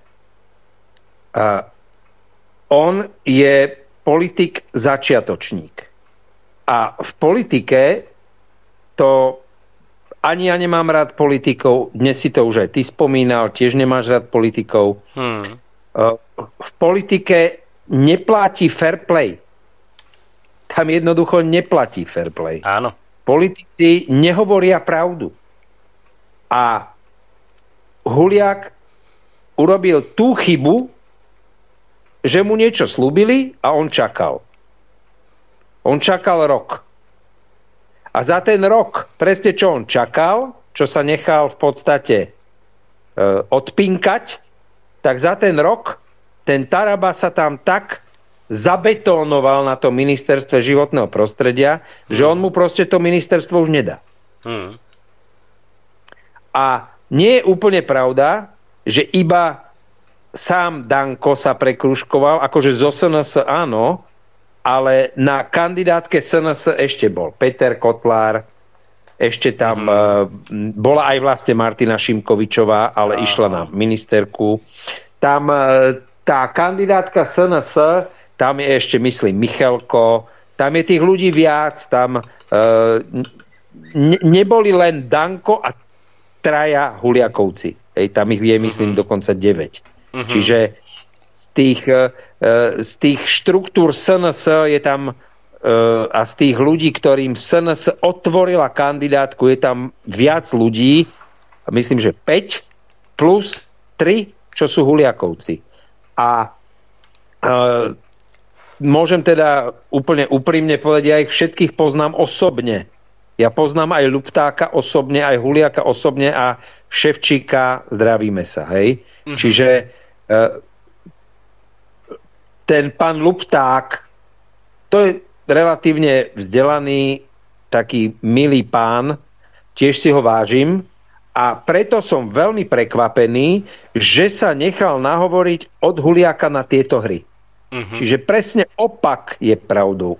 On je politik začiatočník. A v politike to ani ja nemám rád politikov, dnes si to už aj ty spomínal, tiež nemáš rád politikov. V politike neplatí fair play. Tam jednoducho neplatí fair play. Áno. Politici nehovoria pravdu. A Huliák urobil tú chybu, že mu niečo slúbili a on čakal. On čakal rok. A za ten rok, presne čo on čakal, čo sa nechal v podstate odpinkať, tak za ten rok ten Taraba sa tam tak zabetónoval na to ministerstve životného prostredia, že on mu proste to ministerstvo už nedá. A nie je úplne pravda, že iba sám Danko sa prekružkoval, akože zo SNS áno, ale na kandidátke SNS ešte bol Peter Kotlár, ešte tam bola aj vlastne Martina Šimkovičová, ale išla na ministerku. Tam tá kandidátka SNS, tam je ešte, myslím, Michalko, tam je tých ľudí viac, tam neboli len Danko a 3 Huliakovci. Tam ich je, myslím, dokonca 9. Čiže z tých štruktúr SNS je tam a z tých ľudí, ktorým SNS otvorila kandidátku, je tam viac ľudí, myslím, že 5 plus 3, čo sú Huliakovci. A môžem teda úplne úprimne povedať, ja ich všetkých poznám osobne. Ja poznám aj Luptáka osobne, aj Huliaka osobne a Ševčíka, zdravíme sa, hej? Čiže ten pán Lupták, to je relatívne vzdelaný, taký milý pán, tiež si ho vážim a preto som veľmi prekvapený, že sa nechal nahovoriť od Huliaka na tieto hry. Čiže presne opak je pravdou.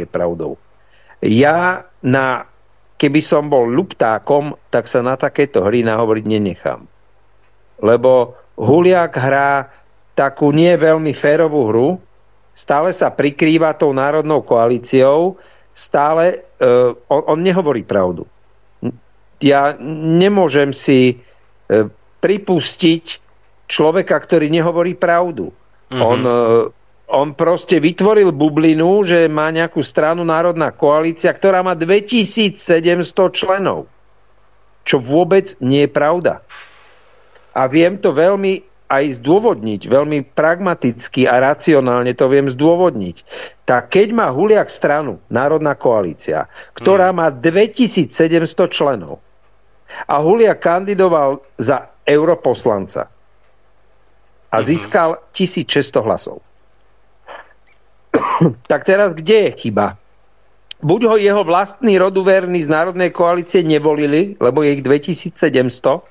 Ja keby som bol Luptákom, tak sa na takéto hry nahovoriť nenechám. Lebo Huliak hrá takú nie veľmi férovú hru, stále sa prikrýva tou národnou koalíciou, stále on nehovorí pravdu. Ja nemôžem si pripustiť človeka, ktorý nehovorí pravdu. On proste vytvoril bublinu, že má nejakú stranu Národná koalícia, ktorá má 2700 členov. Čo vôbec nie je pravda. A viem to veľmi aj zdôvodniť, veľmi pragmaticky a racionálne to viem zdôvodniť. Tak keď má Huliak stranu, Národná koalícia, ktorá má 2700 členov a Huliak kandidoval za europoslanca a získal 1600 hlasov, tak teraz kde je chyba? Buď ho jeho vlastní roduverní z Národnej koalície nevolili, lebo je ich 2700,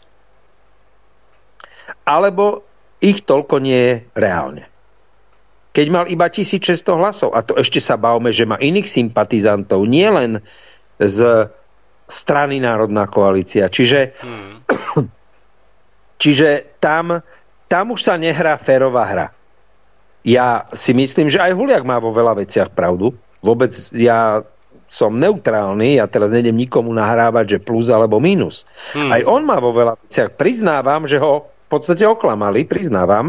alebo ich toľko nie je reálne. Keď mal iba 1600 hlasov, a to ešte sa bavme, že má iných sympatizantov, nie len z strany Národná koalícia. Čiže tam už sa nehrá férová hra. ja si myslím, že aj Huliak má vo veľa veciach pravdu. Vôbec ja som neutrálny, ja teraz nejdem nikomu nahrávať, že plus alebo minus. Aj on má vo veľa veciach. Priznávam, že ho v podstate oklamali, priznávam.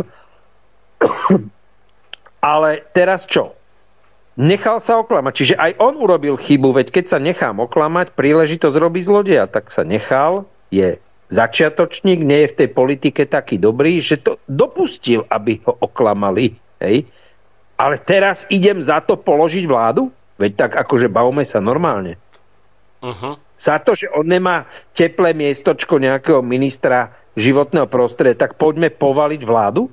Ale teraz čo? Nechal sa oklamať. Čiže aj on urobil chybu, veď keď sa nechám oklamať, príležitosť robí zlodeja, tak sa nechal, je začiatočník, nie je v tej politike taký dobrý, že to dopustil, aby ho oklamali. Hej? Ale teraz idem za to položiť vládu? Veď tak akože bavme sa normálne. Za to, že on nemá teplé miestočko nejakého ministra životného prostredia, tak poďme povaliť vládu?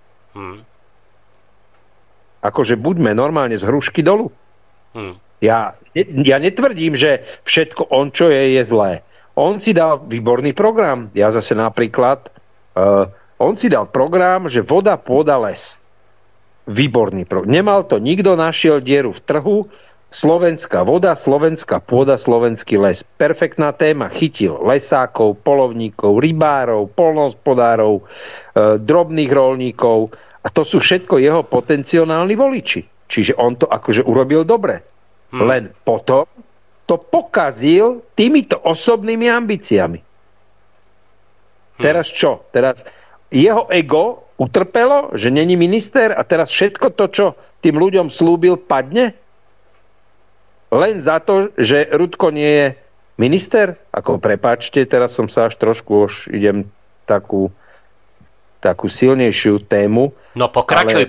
Akože buďme normálne z hrušky dolu. Ja netvrdím, že všetko on, čo je zlé. On si dal výborný program. Ja zase napríklad, on si dal program, že voda, pôda, les. Výborný program. Nemal to nikto, našiel dieru v trhu, slovenská voda, slovenská pôda, slovenský les. Perfektná téma. Chytil lesákov, polovníkov, rybárov, poľnohospodárov, drobných roľníkov. A to sú všetko jeho potenciálni voliči. Čiže on to akože urobil dobre. Len potom to pokazil týmito osobnými ambíciami. Teraz čo? Teraz jeho ego utrpelo, že není minister a teraz všetko to, čo tým ľuďom slúbil, padne? Len za to, že Rudko nie je minister? Ako prepáčte, teraz som sa až trošku, už idem takú silnejšiu tému. No pokračuj.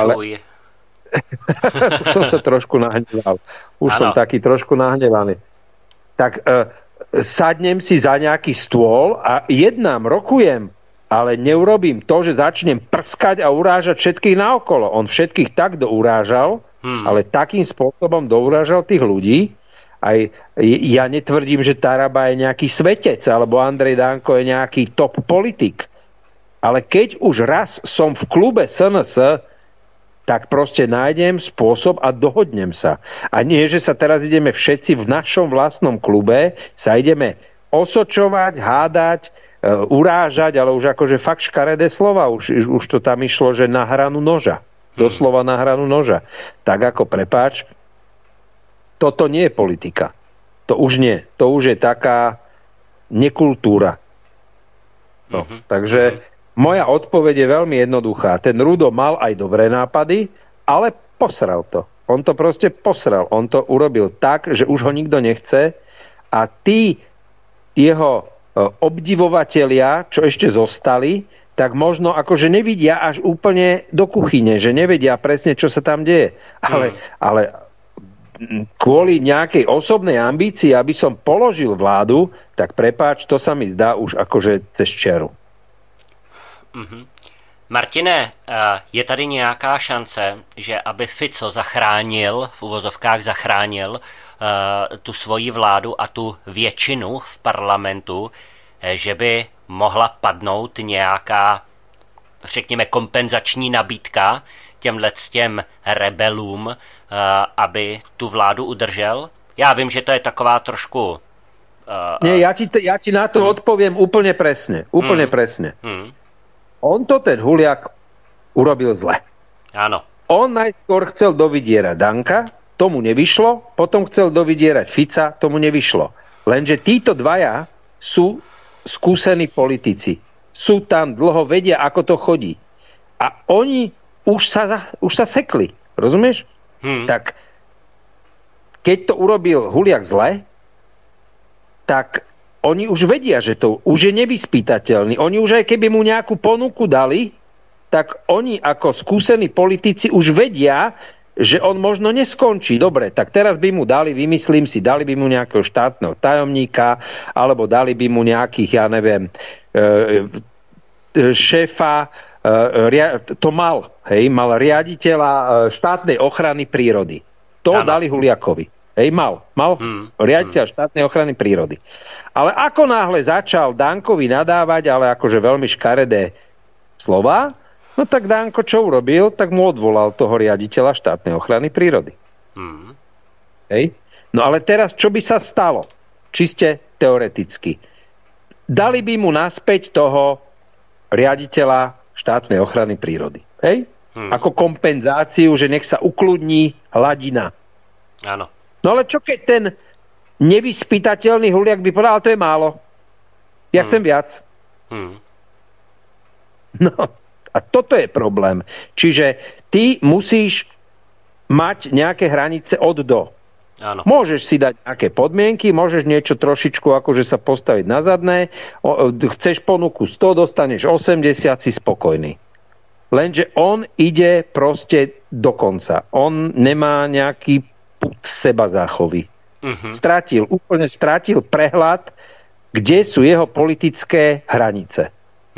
Už som sa trošku nahneval. Som taký trošku nahnevaný. Tak sadnem si za nejaký stôl a jednám, rokujem, ale neurobím to, že začnem prskať a urážať všetkých naokolo. On všetkých tak dourážal, ale takým spôsobom dourážal tých ľudí. Aj ja netvrdím, že Taraba je nejaký svetec, alebo Andrej Danko je nejaký top politik. Ale keď už raz som v klube SNS, tak proste nájdem spôsob a dohodnem sa. A nie, že sa teraz ideme všetci v našom vlastnom klube, sa ideme osočovať, hádať, urážať, ale už akože fakt škaredé slova. Už to tam išlo, že na hranu noža. Doslova na hranu noža. Tak ako, prepáč, toto nie je politika. To už nie. To už je taká nekultúra. No, takže moja odpoveď je veľmi jednoduchá. Ten Rudo mal aj dobré nápady, ale posral to. On to proste posral. On to urobil tak, že už ho nikto nechce a tí jeho obdivovatelia, čo ešte zostali, tak možno akože nevidia až úplne do kuchyne, že nevedia presne, čo sa tam deje. Ale kvôli nejakej osobnej ambícii, aby som položil vládu, tak prepáč, to sa mi zdá už akože cez čeru. Martine, je tady nějaká šance, že aby Fico zachránil, v uvozovkách zachránil tu svoji vládu a tu většinu v parlamentu, že by mohla padnout nějaká, řekněme, kompenzační nabídka těm rebelům, aby tu vládu udržel? Já vím, že to je taková trošku... Nie, ja ti na to odpoviem úplne presne. Úplne presne. On to ten Huliak urobil zle. Áno. On najskôr chcel dovydierať Danka, tomu nevyšlo, potom chcel dovydierať Fica, tomu nevyšlo. Lenže títo dvaja sú skúsení politici. Sú tam dlho, vedia, ako to chodí. A oni už sa sekli. Rozumieš? Tak keď to urobil Huliak zle, tak oni už vedia, že to už je nevyspytateľný. Oni už aj keby mu nejakú ponuku dali, tak oni ako skúsení politici už vedia, že on možno neskončí. Dobre, tak teraz by mu dali, vymyslím si, dali by mu nejakého štátneho tajomníka, alebo dali by mu nejakých, ja neviem, šéfa, to mal riaditeľa štátnej ochrany prírody. To dali Huliakovi. Mal riaditeľ štátnej ochrany prírody. Ale ako náhle začal Dankovi nadávať, ale akože veľmi škaredé slova, no tak Danko čo urobil? Tak mu odvolal toho riaditeľa štátnej ochrany prírody. No ale teraz, čo by sa stalo? Čiste teoreticky. Dali by mu naspäť toho riaditeľa štátnej ochrany prírody. Ako kompenzáciu, že nech sa ukludní hladina. Áno. No ale čo keď ten nevyspytateľný Huliak by povedal, to je málo. Ja chcem viac. No a toto je problém. Čiže ty musíš mať nejaké hranice od do. Áno. Môžeš si dať nejaké podmienky, môžeš niečo trošičku akože sa postaviť na zadné, chceš ponuku 100, dostaneš 80, si spokojný. Lenže on ide proste do konca. On nemá nejaký pud seba záchovy. Úplne stratil prehľad, kde sú jeho politické hranice.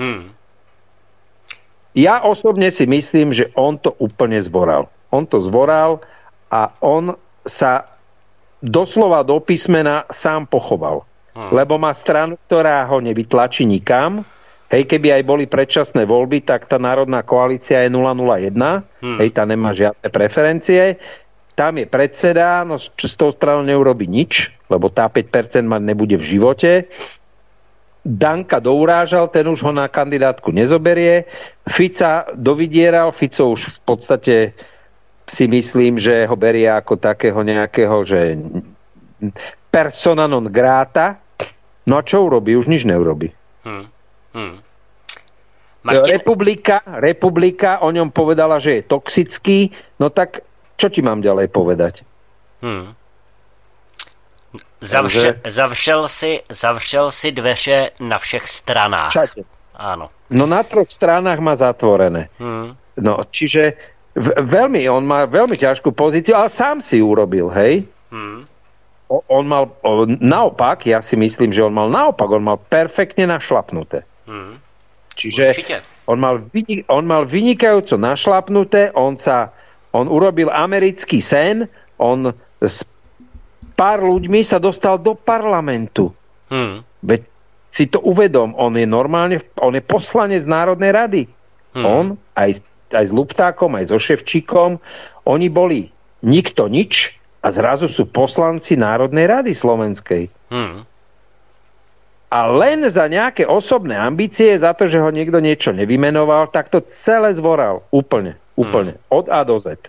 Ja osobne si myslím, že on to úplne zvoral. On to zvoral a on sa doslova do písmena sám pochoval. Lebo má stranu, ktorá ho nevytlačí nikam. Hej, keby aj boli predčasné voľby, tak tá národná koalícia je 001. Hej, tá nemá žiadne preferencie. Tam je predseda, no s tou stranou neurobi nič, lebo tá 5% mať nebude v živote. Danka dourážal, ten už ho na kandidátku nezoberie. Fica dovydieral, Fico už v podstate si myslím, že ho berie ako takého nejakého, že persona non grata. No a čo urobí? Už nič neurobi. Republika o ňom povedala, že je toxický, no tak čo ti mám ďalej povedať? Zavřel si dveře na všech stranách. Všade. Áno. No na 3 stranách má zatvorené. No, čiže on má veľmi ťažkú pozíciu, ale sám si urobil, hej? On mal naopak, ja si myslím, že on mal perfektne našlapnuté. Čiže on mal vynikajúco našlapnuté, on urobil americký sen, on s pár ľuďmi sa dostal do parlamentu. Veď si to uvedom, on je poslanec Národnej rady. On aj s Luptákom, aj so Ševčíkom, oni boli nikto nič a zrazu sú poslanci Národnej rady slovenskej. A len za nejaké osobné ambície, za to, že ho niekto niečo nevymenoval, tak to celé zvoral. Úplne. Od A do Z.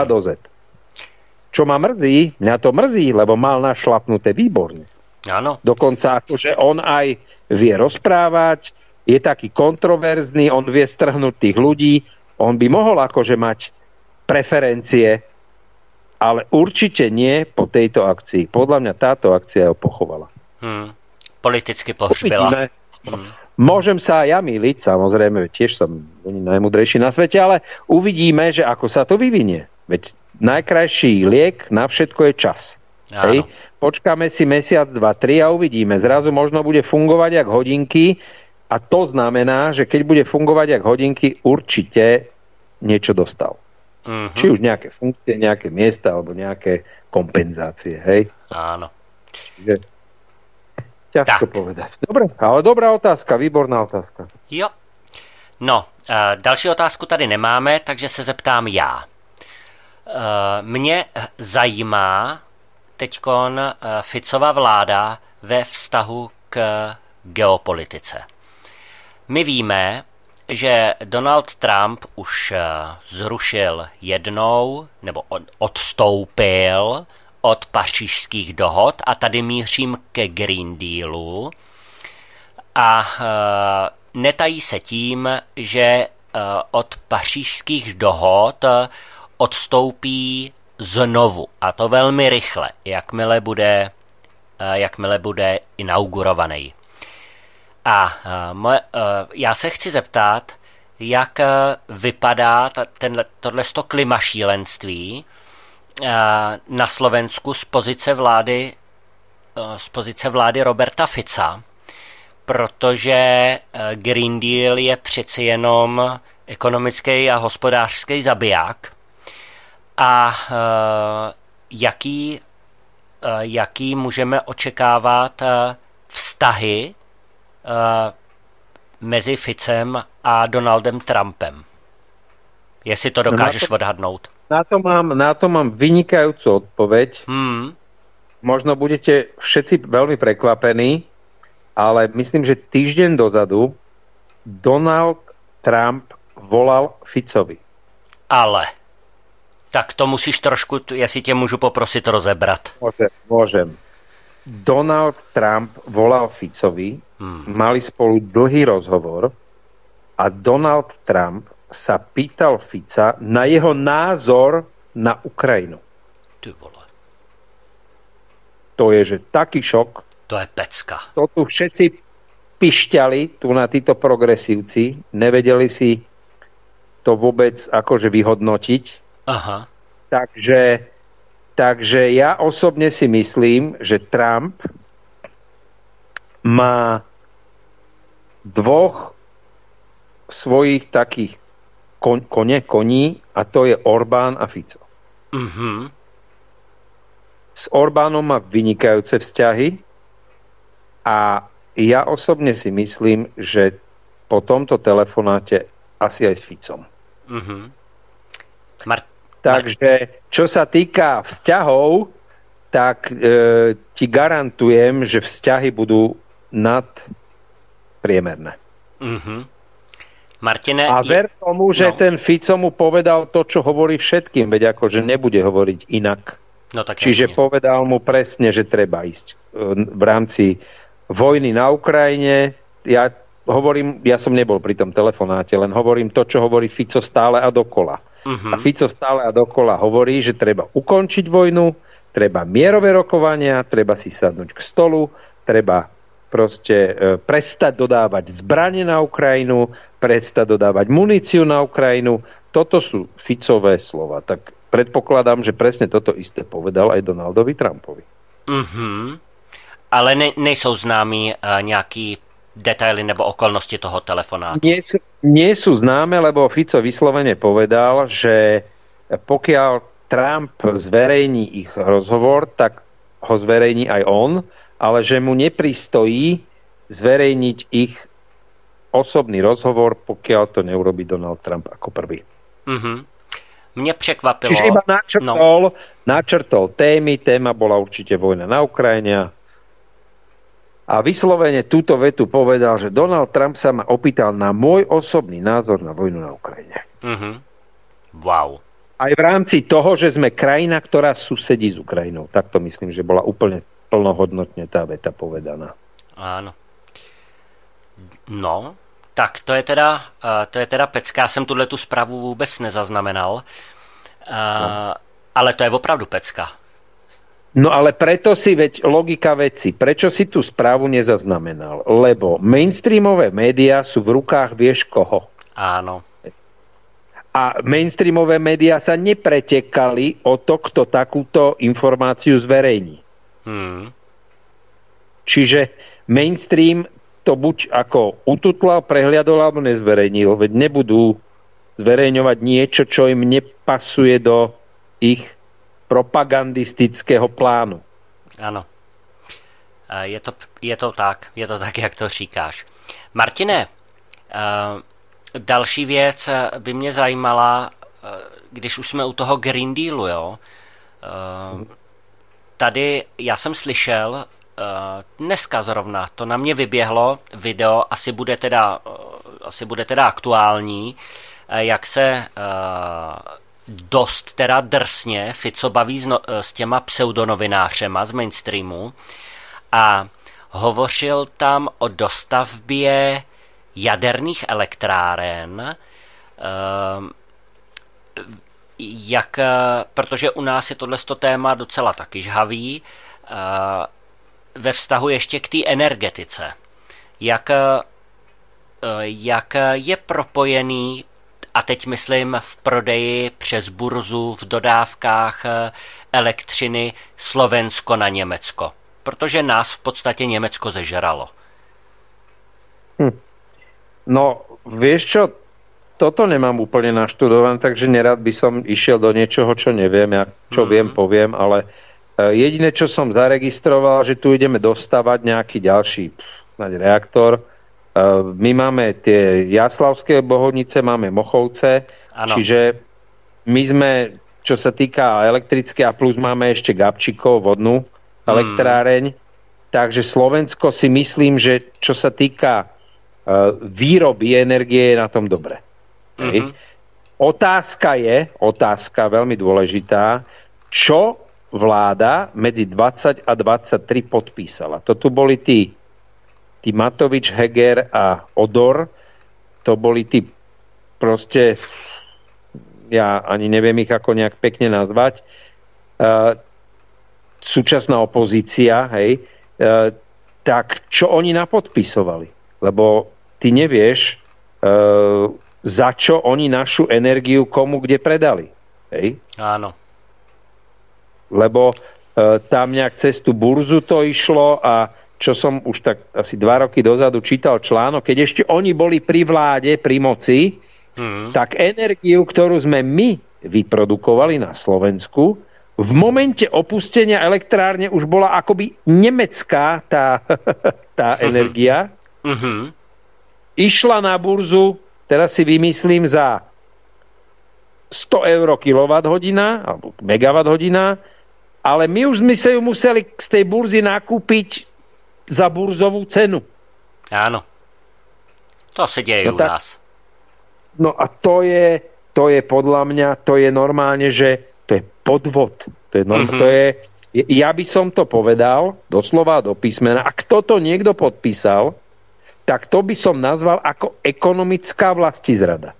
Čo ma mrzí, mňa to mrzí, lebo mal našlapnuté výborne. Áno. Dokonca akože on aj vie rozprávať, je taký kontroverzný, on vie strhnúť tých ľudí, on by mohol akože mať preferencie, ale určite nie po tejto akcii. Podľa mňa táto akcia ho pochovala. Politicky pohřbila. Môžem sa aj ja myliť, samozrejme, tiež som najmudrejší na svete, ale uvidíme, že ako sa to vyvinie. Veď najkrajší liek na všetko je čas. Hej? Počkáme si mesiac, 2, 3 a uvidíme. Zrazu možno bude fungovať jak hodinky a to znamená, že keď bude fungovať jak hodinky, určite niečo dostal. Či už nejaké funkcie, nejaké miesta alebo nejaké kompenzácie. Hej? Áno. Čiže ťažko povedať. Dobre, ale dobrá otázka, výborná otázka. Jo. No, další otázku tady nemáme, takže se zeptám já. Mě zajímá teďkon Ficova vláda ve vztahu k geopolitice. My víme, že Donald Trump už zrušil jednou, nebo odstoupil od pařížských dohod a tady mířím ke Green Dealu a netají se tím, že od pařížských dohod odstoupí znovu a to velmi rychle, jakmile bude inaugurovaný. A já se chci zeptat, jak vypadá tohleto klimašílenství na Slovensku z pozice vlády Roberta Fica, protože Green Deal je přeci jenom ekonomický a hospodářský zabiják. A jaký můžeme očekávat vztahy mezi Ficem a Donaldem Trumpem? Jestli to dokážeš odhadnout. Na to mám vynikajúcu odpoveď. Možno budete všetci veľmi prekvapení, ale myslím, že týždeň dozadu Donald Trump volal Ficovi. ale. Tak to musíš trošku, jestli tě můžu poprosit rozebrat. Môžem. Donald Trump volal Ficovi, mali spolu dlhý rozhovor a Donald Trump sa pýtal Fica na jeho názor na Ukrajinu. Ty vole. To je, že taký šok. To je pecka. To tu všetci pišťali, tu na títo progresívci, nevedeli si to vôbec akože vyhodnotiť. Aha. Takže ja osobne si myslím, že Trump má dvoch svojich takých koní a to je Orbán a Fico. Mhm. S Orbánom má vynikajúce vzťahy a ja osobne si myslím, že po tomto telefonáte asi aj s Ficom. Mhm. Takže, čo sa týka vzťahov, tak ti garantujem, že vzťahy budú nadpriemerné. Mhm. Martine... A ver tomu, že ten Fico mu povedal to, čo hovorí všetkým, veď akože nebude hovoriť inak. No, tak čiže jasne. Povedal mu presne, že treba ísť v rámci vojny na Ukrajine. Ja som nebol pri tom telefonáte, len hovorím to, čo hovorí Fico stále a dokola. A Fico stále a dokola hovorí, že treba ukončiť vojnu, treba mierové rokovania, treba si sadnúť k stolu, treba proste prestať dodávať zbrane na Ukrajinu, prestať dodávať muníciu na Ukrajinu. Toto sú Ficové slova. Tak predpokladám, že presne toto isté povedal aj Donaldovi Trumpovi. Ale nejsou známi nejaký detaily nebo okolnosti toho telefonátu? Nie sú známe, lebo Fico vyslovene povedal, že pokiaľ Trump zverejní ich rozhovor, tak ho zverejní aj on, ale že mu nepristojí zverejniť ich osobný rozhovor, pokiaľ to neurobí Donald Trump ako prvý. Mne překvapilo... Čiže iba načrtol témy, téma bola určite vojna na Ukrajine. A vyslovene túto vetu povedal, že Donald Trump sa ma opýtal na môj osobný názor na vojnu na Ukrajine. Wow. Aj v rámci toho, že sme krajina, ktorá susedí s Ukrajinou. Tak to myslím, že bola úplne plnohodnotne tá veta povedaná. Áno. No, tak to je teda pecka. Já jsem tu zprávu vůbec nezaznamenal. Ale to je opravdu pecka. No ale preto si logika veci. Prečo si tú správu nezaznamenal? Lebo mainstreamové médiá sú v rukách vieš koho. Áno. A mainstreamové médiá sa nepretekali o to, kto takúto informáciu zverejní. Čiže mainstream to buď ako ututlal, prehliadol alebo nezverejnil. Veď nebudú zverejňovať niečo, čo im nepasuje do ich propagandistického plánu. Ano. Je to tak, jak to říkáš. Martine, další věc by mě zajímala, když už jsme u toho Green Dealu, jo. Tady já jsem slyšel, dneska zrovna, to na mě vyběhlo video, asi bude teda aktuální, jak se dost teda drsně Fico baví s těma pseudonovinářema z mainstreamu a hovořil tam o dostavbě jaderných elektráren, protože u nás je tohleto téma docela taky žhavý, ve vztahu ještě k té energetice. Jak je propojený, a teď myslím v prodeji přes burzu, v dodávkách elektřiny Slovensko na Německo. Protože nás v podstatě Německo zežralo. No, vieš čo, toto nemám úplne naštudované, takže nerad by som išiel do niečoho, čo neviem. Ja čo viem, poviem, ale jediné, čo som zaregistroval, že tu ideme dostavať nejaký ďalší reaktor. My máme tie Jaslavské Bohunice, máme Mochovce, ano. Čiže my sme, čo sa týka elektrické a plus máme ešte Gabčíkov, vodnú elektráreň, takže Slovensko si myslím, že čo sa týka výroby energie je na tom dobre. Otázka veľmi dôležitá, čo vláda medzi 20 a 23 podpísala. To tu boli tí Matovič, Heger a Odor, to boli tí proste, ja ani neviem ich ako nejak pekne nazvať, súčasná opozícia, hej, tak čo oni napodpisovali? Lebo ty nevieš, za čo oni našu energiu komu kde predali. Hej? Áno. Lebo tam nejak cez tú burzu to išlo a čo som už tak asi 2 roky dozadu čítal článok, keď ešte oni boli pri vláde, pri moci, tak energiu, ktorú sme my vyprodukovali na Slovensku, v momente opustenia elektrárne už bola akoby nemecká tá energia. Išla na burzu, teraz si vymyslím, za 100 eur kWh alebo MWh, ale my už sme sa ju museli z tej burzy nakúpiť za burzovú cenu. Áno. To sa deje u nás. No a to je podľa mňa, to je normálne, že to je podvod. Ja by som to povedal doslova do písmena. Ak toto niekto podpísal, tak to by som nazval ako ekonomická vlastizrada.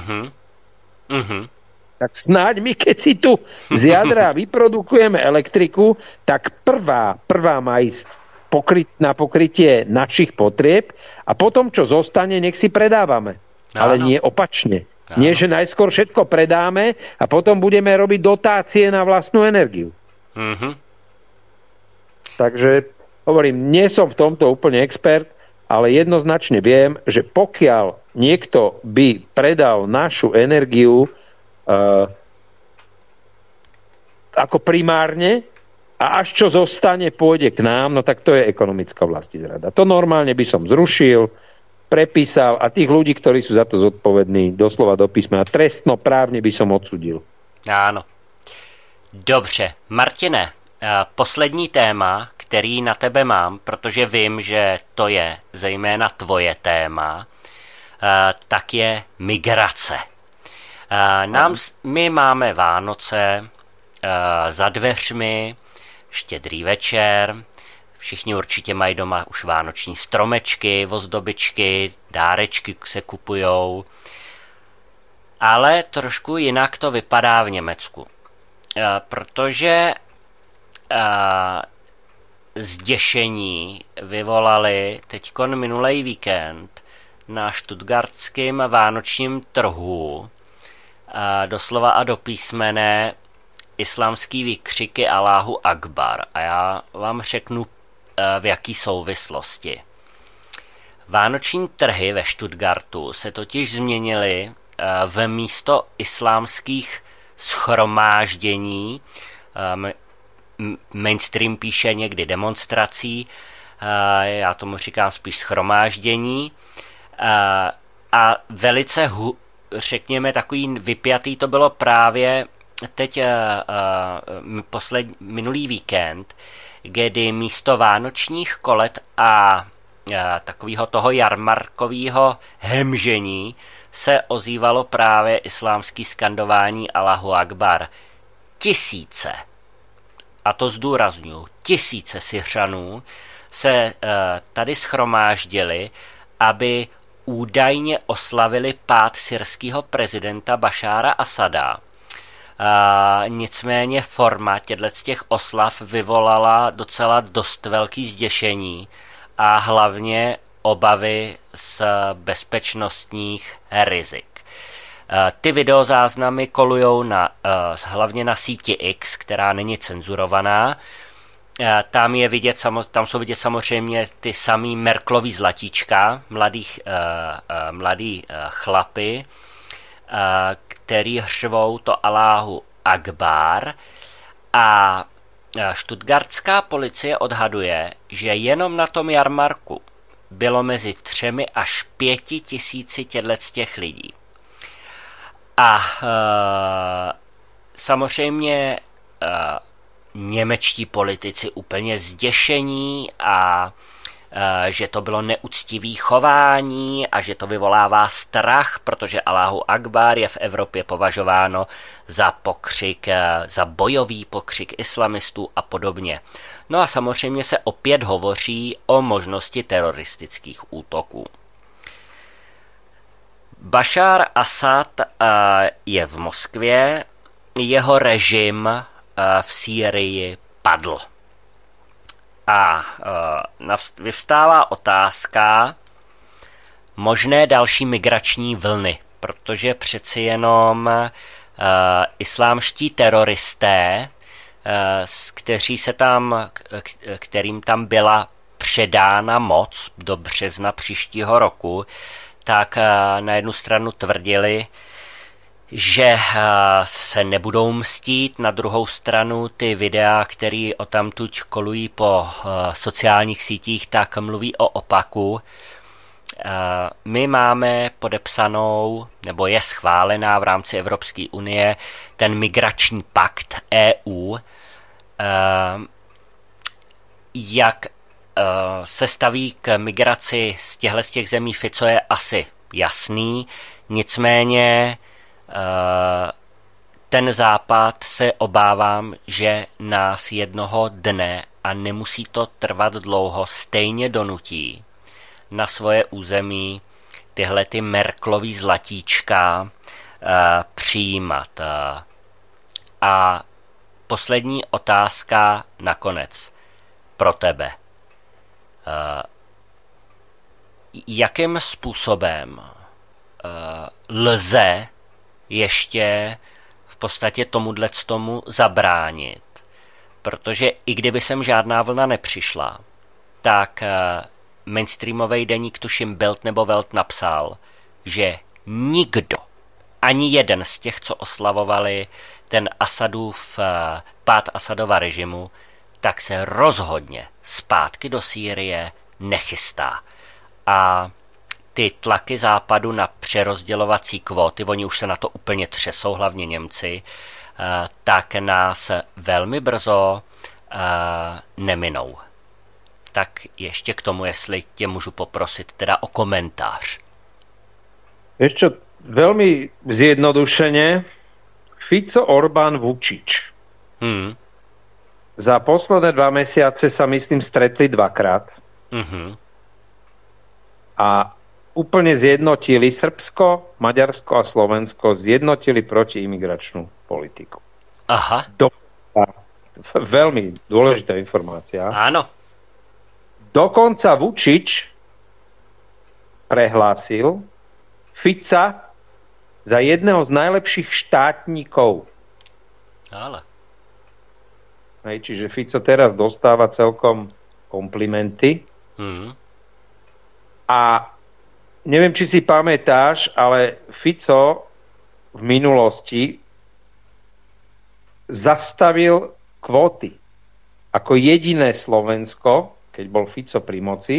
Tak snáď my, keď si tu z jadra vyprodukujeme elektriku, tak prvá má ísť na pokrytie našich potrieb a potom, čo zostane, nech si predávame. Ale nie opačne. Nie, že najskôr všetko predáme a potom budeme robiť dotácie na vlastnú energiu. Takže, hovorím, nie som v tomto úplne expert, ale jednoznačne viem, že pokiaľ niekto by predal našu energiu ako primárne a až čo zostane, pôjde k nám, no tak to je ekonomická vlastizrada. To normálne by som zrušil, prepísal a tých ľudí, ktorí sú za to zodpovední, doslova do písmena, trestnoprávne by som odsudil. Áno. Dobře. Martine, poslední téma, který na tebe mám, protože vím, že to je zejména tvoje téma, tak je migrace. My máme Vánoce za dveřmi, Štědrý večer, všichni určitě mají doma už vánoční stromečky, ozdobičky, dárečky se kupujou, ale trošku jinak to vypadá v Německu, protože zděšení vyvolali teďkon minulej víkend na stuttgartském vánočním trhu doslova a do písmene islámský výkřiky Alláhu Akbar. A já vám řeknu, v jaký souvislosti. Vánoční trhy ve Stuttgartu se totiž změnily v místo islámských shromáždění, mainstream píše někdy demonstrací, já tomu říkám spíš shromáždění, a velice, řekněme, takový vypjatý to bylo právě teď minulý víkend, kdy místo vánočních kolet a takového toho jarmarkového hemžení se ozývalo právě islámský skandování Allahu Akbar. Tisíce, a to zdůrazňuji, tisíce Syřanů se tady shromáždili, aby údajně oslavili pád syrského prezidenta Bašára Asada. Nicméně forma těch oslav vyvolala docela dost velký zděšení a hlavně obavy z bezpečnostních rizik. Ty videozáznamy kolujou hlavně na síti X, která není cenzurovaná. Tam jsou vidět samozřejmě ty samý Merklový zlatíčka, mladý chlapy, který hřvou to Alláhu Akbar, a stuttgartská policie odhaduje, že jenom na tom jarmarku bylo mezi 3 až 5 tisíci těch lidí. A samozřejmě němečtí politici úplně zděšení a že to bylo neúctivý chování a že to vyvolává strach, protože Allahu Akbar je v Evropě považováno za pokřik, za bojový pokřik islamistů a podobně. No a samozřejmě se opět hovoří o možnosti teroristických útoků. Bašár Asad je v Moskvě, jeho režim v Sýrii padl. A vyvstává otázka možné další migrační vlny, protože přeci jenom islámští teroristé, kterým tam byla předána moc do března příštího roku, tak na jednu stranu tvrdili, že se nebudou mstít, na druhou stranu ty videa, které odtamtud kolují po sociálních sítích, tak mluví o opaku. My máme podepsanou, nebo je schválená v rámci Evropské unie, ten migrační pakt EU, jak se staví k migraci z těch zemí Fico je asi jasný, nicméně ten západ se obávám, že nás jednoho dne, a nemusí to trvat dlouho, stejně donutí na svoje území tyhle ty Merkelový zlatíčka přijímat. A poslední otázka nakonec pro tebe. Jakým způsobem lze ještě v podstatě tomu zabránit? Protože i kdyby sem žádná vlna nepřišla, tak mainstreamový deník, tuším Bild nebo Welt, napsal, že nikdo, ani jeden z těch, co oslavovali ten Asadův pád Asadova režimu, tak se rozhodně zpátky do Sýrie nechystá. A ty tlaky západu na přerozdělovací kvóty, oni už se na to úplně třesou, hlavně Němci, tak nás velmi brzo neminou. Tak ještě k tomu, jestli tě můžu poprosit teda o komentář. Ešte veľmi zjednodušene, Fico, Orbán, Vučić. Za posledné 2 mesiace sa, myslím, stretli 2-krát. A úplne zjednotili Srbsko, Maďarsko a Slovensko, zjednotili protiimigračnú politiku. Aha. Veľmi dôležitá informácia. Áno. Dokonca Vučić prehlásil Fica za jedného z najlepších štátníkov. Ale. Čiže Fico teraz dostáva celkom komplimenty. A neviem, či si pamätáš, ale Fico v minulosti zastavil kvóty. Ako jediné Slovensko, keď bol Fico pri moci,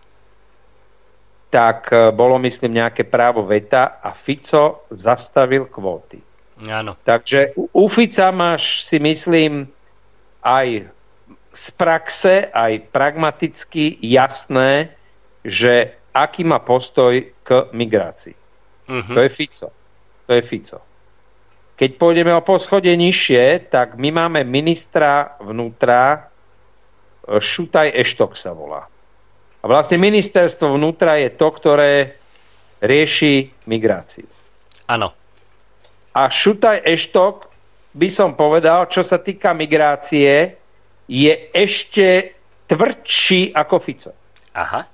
tak bolo, myslím, nejaké právo veta a Fico zastavil kvóty. Áno. Takže u Fica máš, si myslím, aj z praxe, aj pragmaticky jasné, že aký má postoj k migrácii. To je Fico. Keď pôjdeme o poschodie nižšie, tak my máme ministra vnútra, Šutaj Eštok sa volá. A vlastne ministerstvo vnútra je to, ktoré rieši migráciu. Áno. A Šutaj Eštok, by som povedal, čo sa týka migrácie, je ešte tvrdší ako Fico. Aha.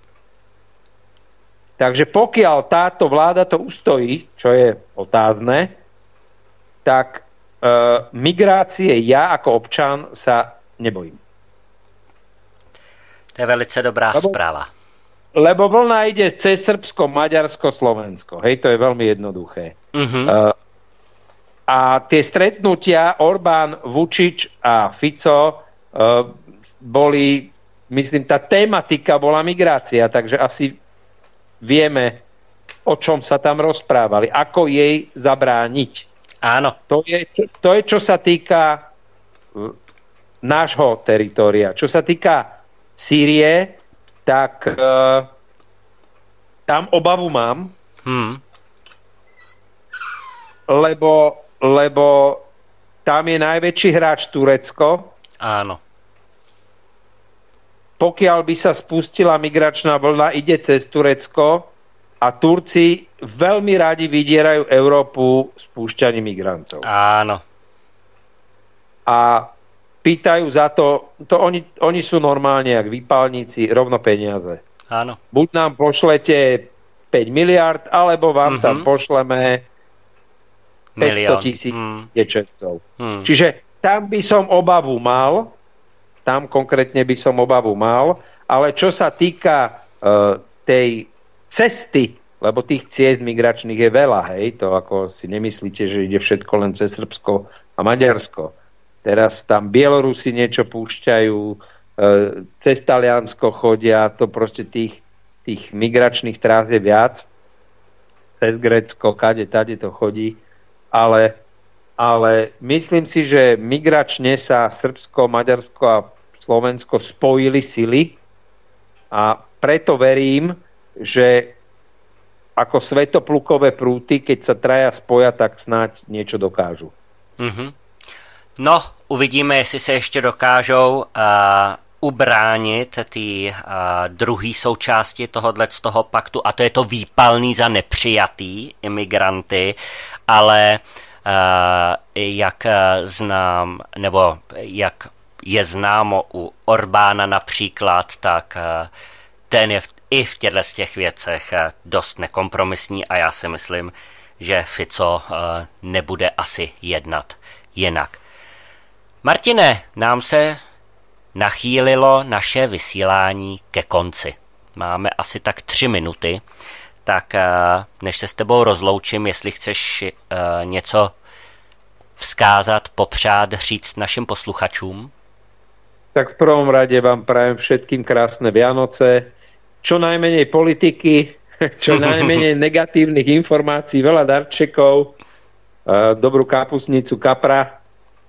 Takže pokiaľ táto vláda to ustojí, čo je otázne, tak migrácie ja ako občan sa nebojím. To je velice dobrá správa. Lebo vlna ide cez Srbsko, Maďarsko, Slovensko. Hej, to je veľmi jednoduché. A tie stretnutia Orbán, Vučić a Fico boli, myslím, tá tematika bola migrácia, takže asi vieme, o čom sa tam rozprávali, ako jej zabrániť. Áno. To je, čo sa týka nášho teritória. Čo sa týka Sýrie, tak tam obavu mám, lebo tam je najväčší hráč Turecko. Áno. Pokiaľ by sa spustila migračná vlna, ide cez Turecko a Turci veľmi radi vydierajú Európu spúšťaním migrantov. Áno. A pýtajú za to oni sú normálne jak výpalníci, rovno peniaze. Áno. Buď nám pošlete 5 miliard, alebo vám tam pošleme 500 000 utečencov. Čiže tam by som obavu mal, ale čo sa týka tej cesty, lebo tých ciest migračných je veľa, hej, to ako si nemyslíte, že ide všetko len cez Srbsko a Maďarsko. Teraz tam Bielorusi niečo púšťajú, cez Taliansko chodia, to proste tých migračných trás je viac, cez Grécko, tade to chodí, ale myslím si, že migračne sa Srbsko, Maďarsko a Slovensko spojili sily a preto verím, že ako svetoplukové prúty, keď sa traja spoja, tak snáď niečo dokážu. No, uvidíme, jestli se ještě dokážou ubránit ty druhé součásti z toho paktu, a to je to výpalný za nepřijatý imigranty, ale jak znám, nebo jak je známo u Orbána například, tak ten je i v těch věcech dost nekompromisní a já si myslím, že Fico nebude asi jednat jinak. Martine, nám se nachýlilo naše vysílání ke konci. Máme asi tak 3 minuty, tak než se s tebou rozloučím, jestli chceš něco vzkázat, popřát, říct našim posluchačům. Tak v prvom rade vám prajem všetkým krásne Vianoce, čo najmenej politiky, čo najmenej negatívnych informácií, veľa darčekov, dobrú kapustnicu kapra.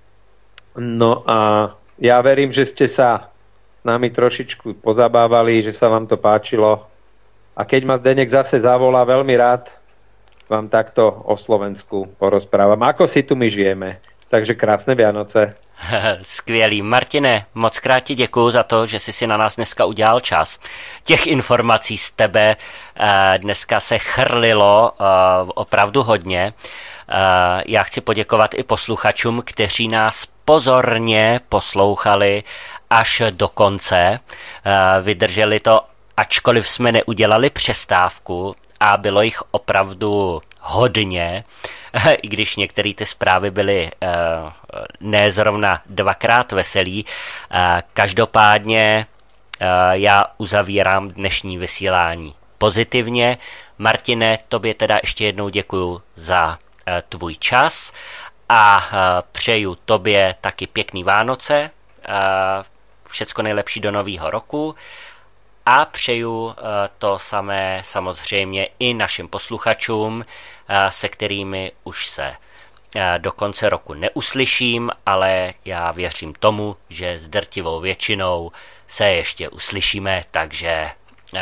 No a ja verím, že ste sa s nami trošičku pozabávali, že sa vám to páčilo. A keď ma Zdeněk zase zavolá, veľmi rád vám takto o Slovensku porozprávam. Ako si tu my žijeme. Takže krásné Vianoce. Skvělý. Martine, moc krát ti děkuju za to, že jsi si na nás dneska udělal čas. Těch informací z tebe dneska se chrlilo opravdu hodně. Já chci poděkovat i posluchačům, kteří nás pozorně poslouchali až do konce. Vydrželi to, ačkoliv jsme neudělali přestávku a bylo jich opravdu hodně, i když některé ty zprávy byly ne zrovna dvakrát veselý. Každopádně já uzavírám dnešní vysílání pozitivně. Martine, tobě teda ještě jednou děkuju za tvůj čas a přeju tobě taky pěkný Vánoce, všecko nejlepší do nového roku. A přeju to samé samozřejmě i našim posluchačům, se kterými už se do konce roku neuslyším, ale já věřím tomu, že s drtivou většinou se ještě uslyšíme, takže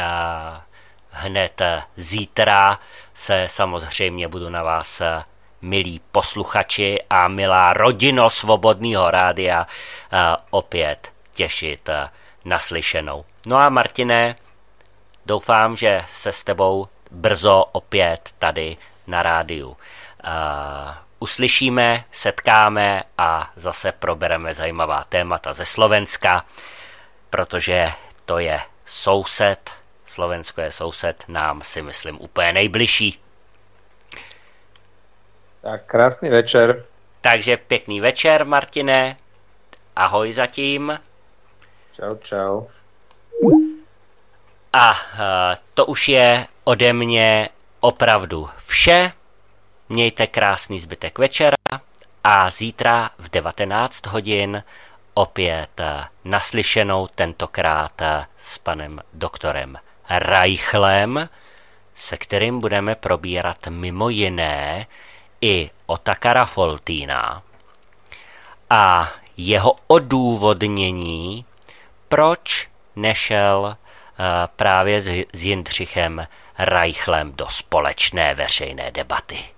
hned zítra se samozřejmě budu na vás, milí posluchači a milá rodino Svobodného rádia, opět těšit naslyšenou. No a Martine, doufám, že se s tebou brzo opět tady na rádiu uslyšíme, setkáme a zase probereme zajímavá témata ze Slovenska, protože to je soused, Slovensko je soused, nám si myslím úplně nejbližší. Tak krásný večer. Takže pěkný večer, Martine. Ahoj zatím. Čau, čau. A to už je ode mě opravdu vše. Mějte krásný zbytek večera a zítra v 19 hodin opět naslyšenou, tentokrát s panem doktorem Reichlem, se kterým budeme probírat mimo jiné i Otakara Foltýna a jeho odůvodnění, proč nešel právě s Jindřichem Reichlem do společné veřejné debaty.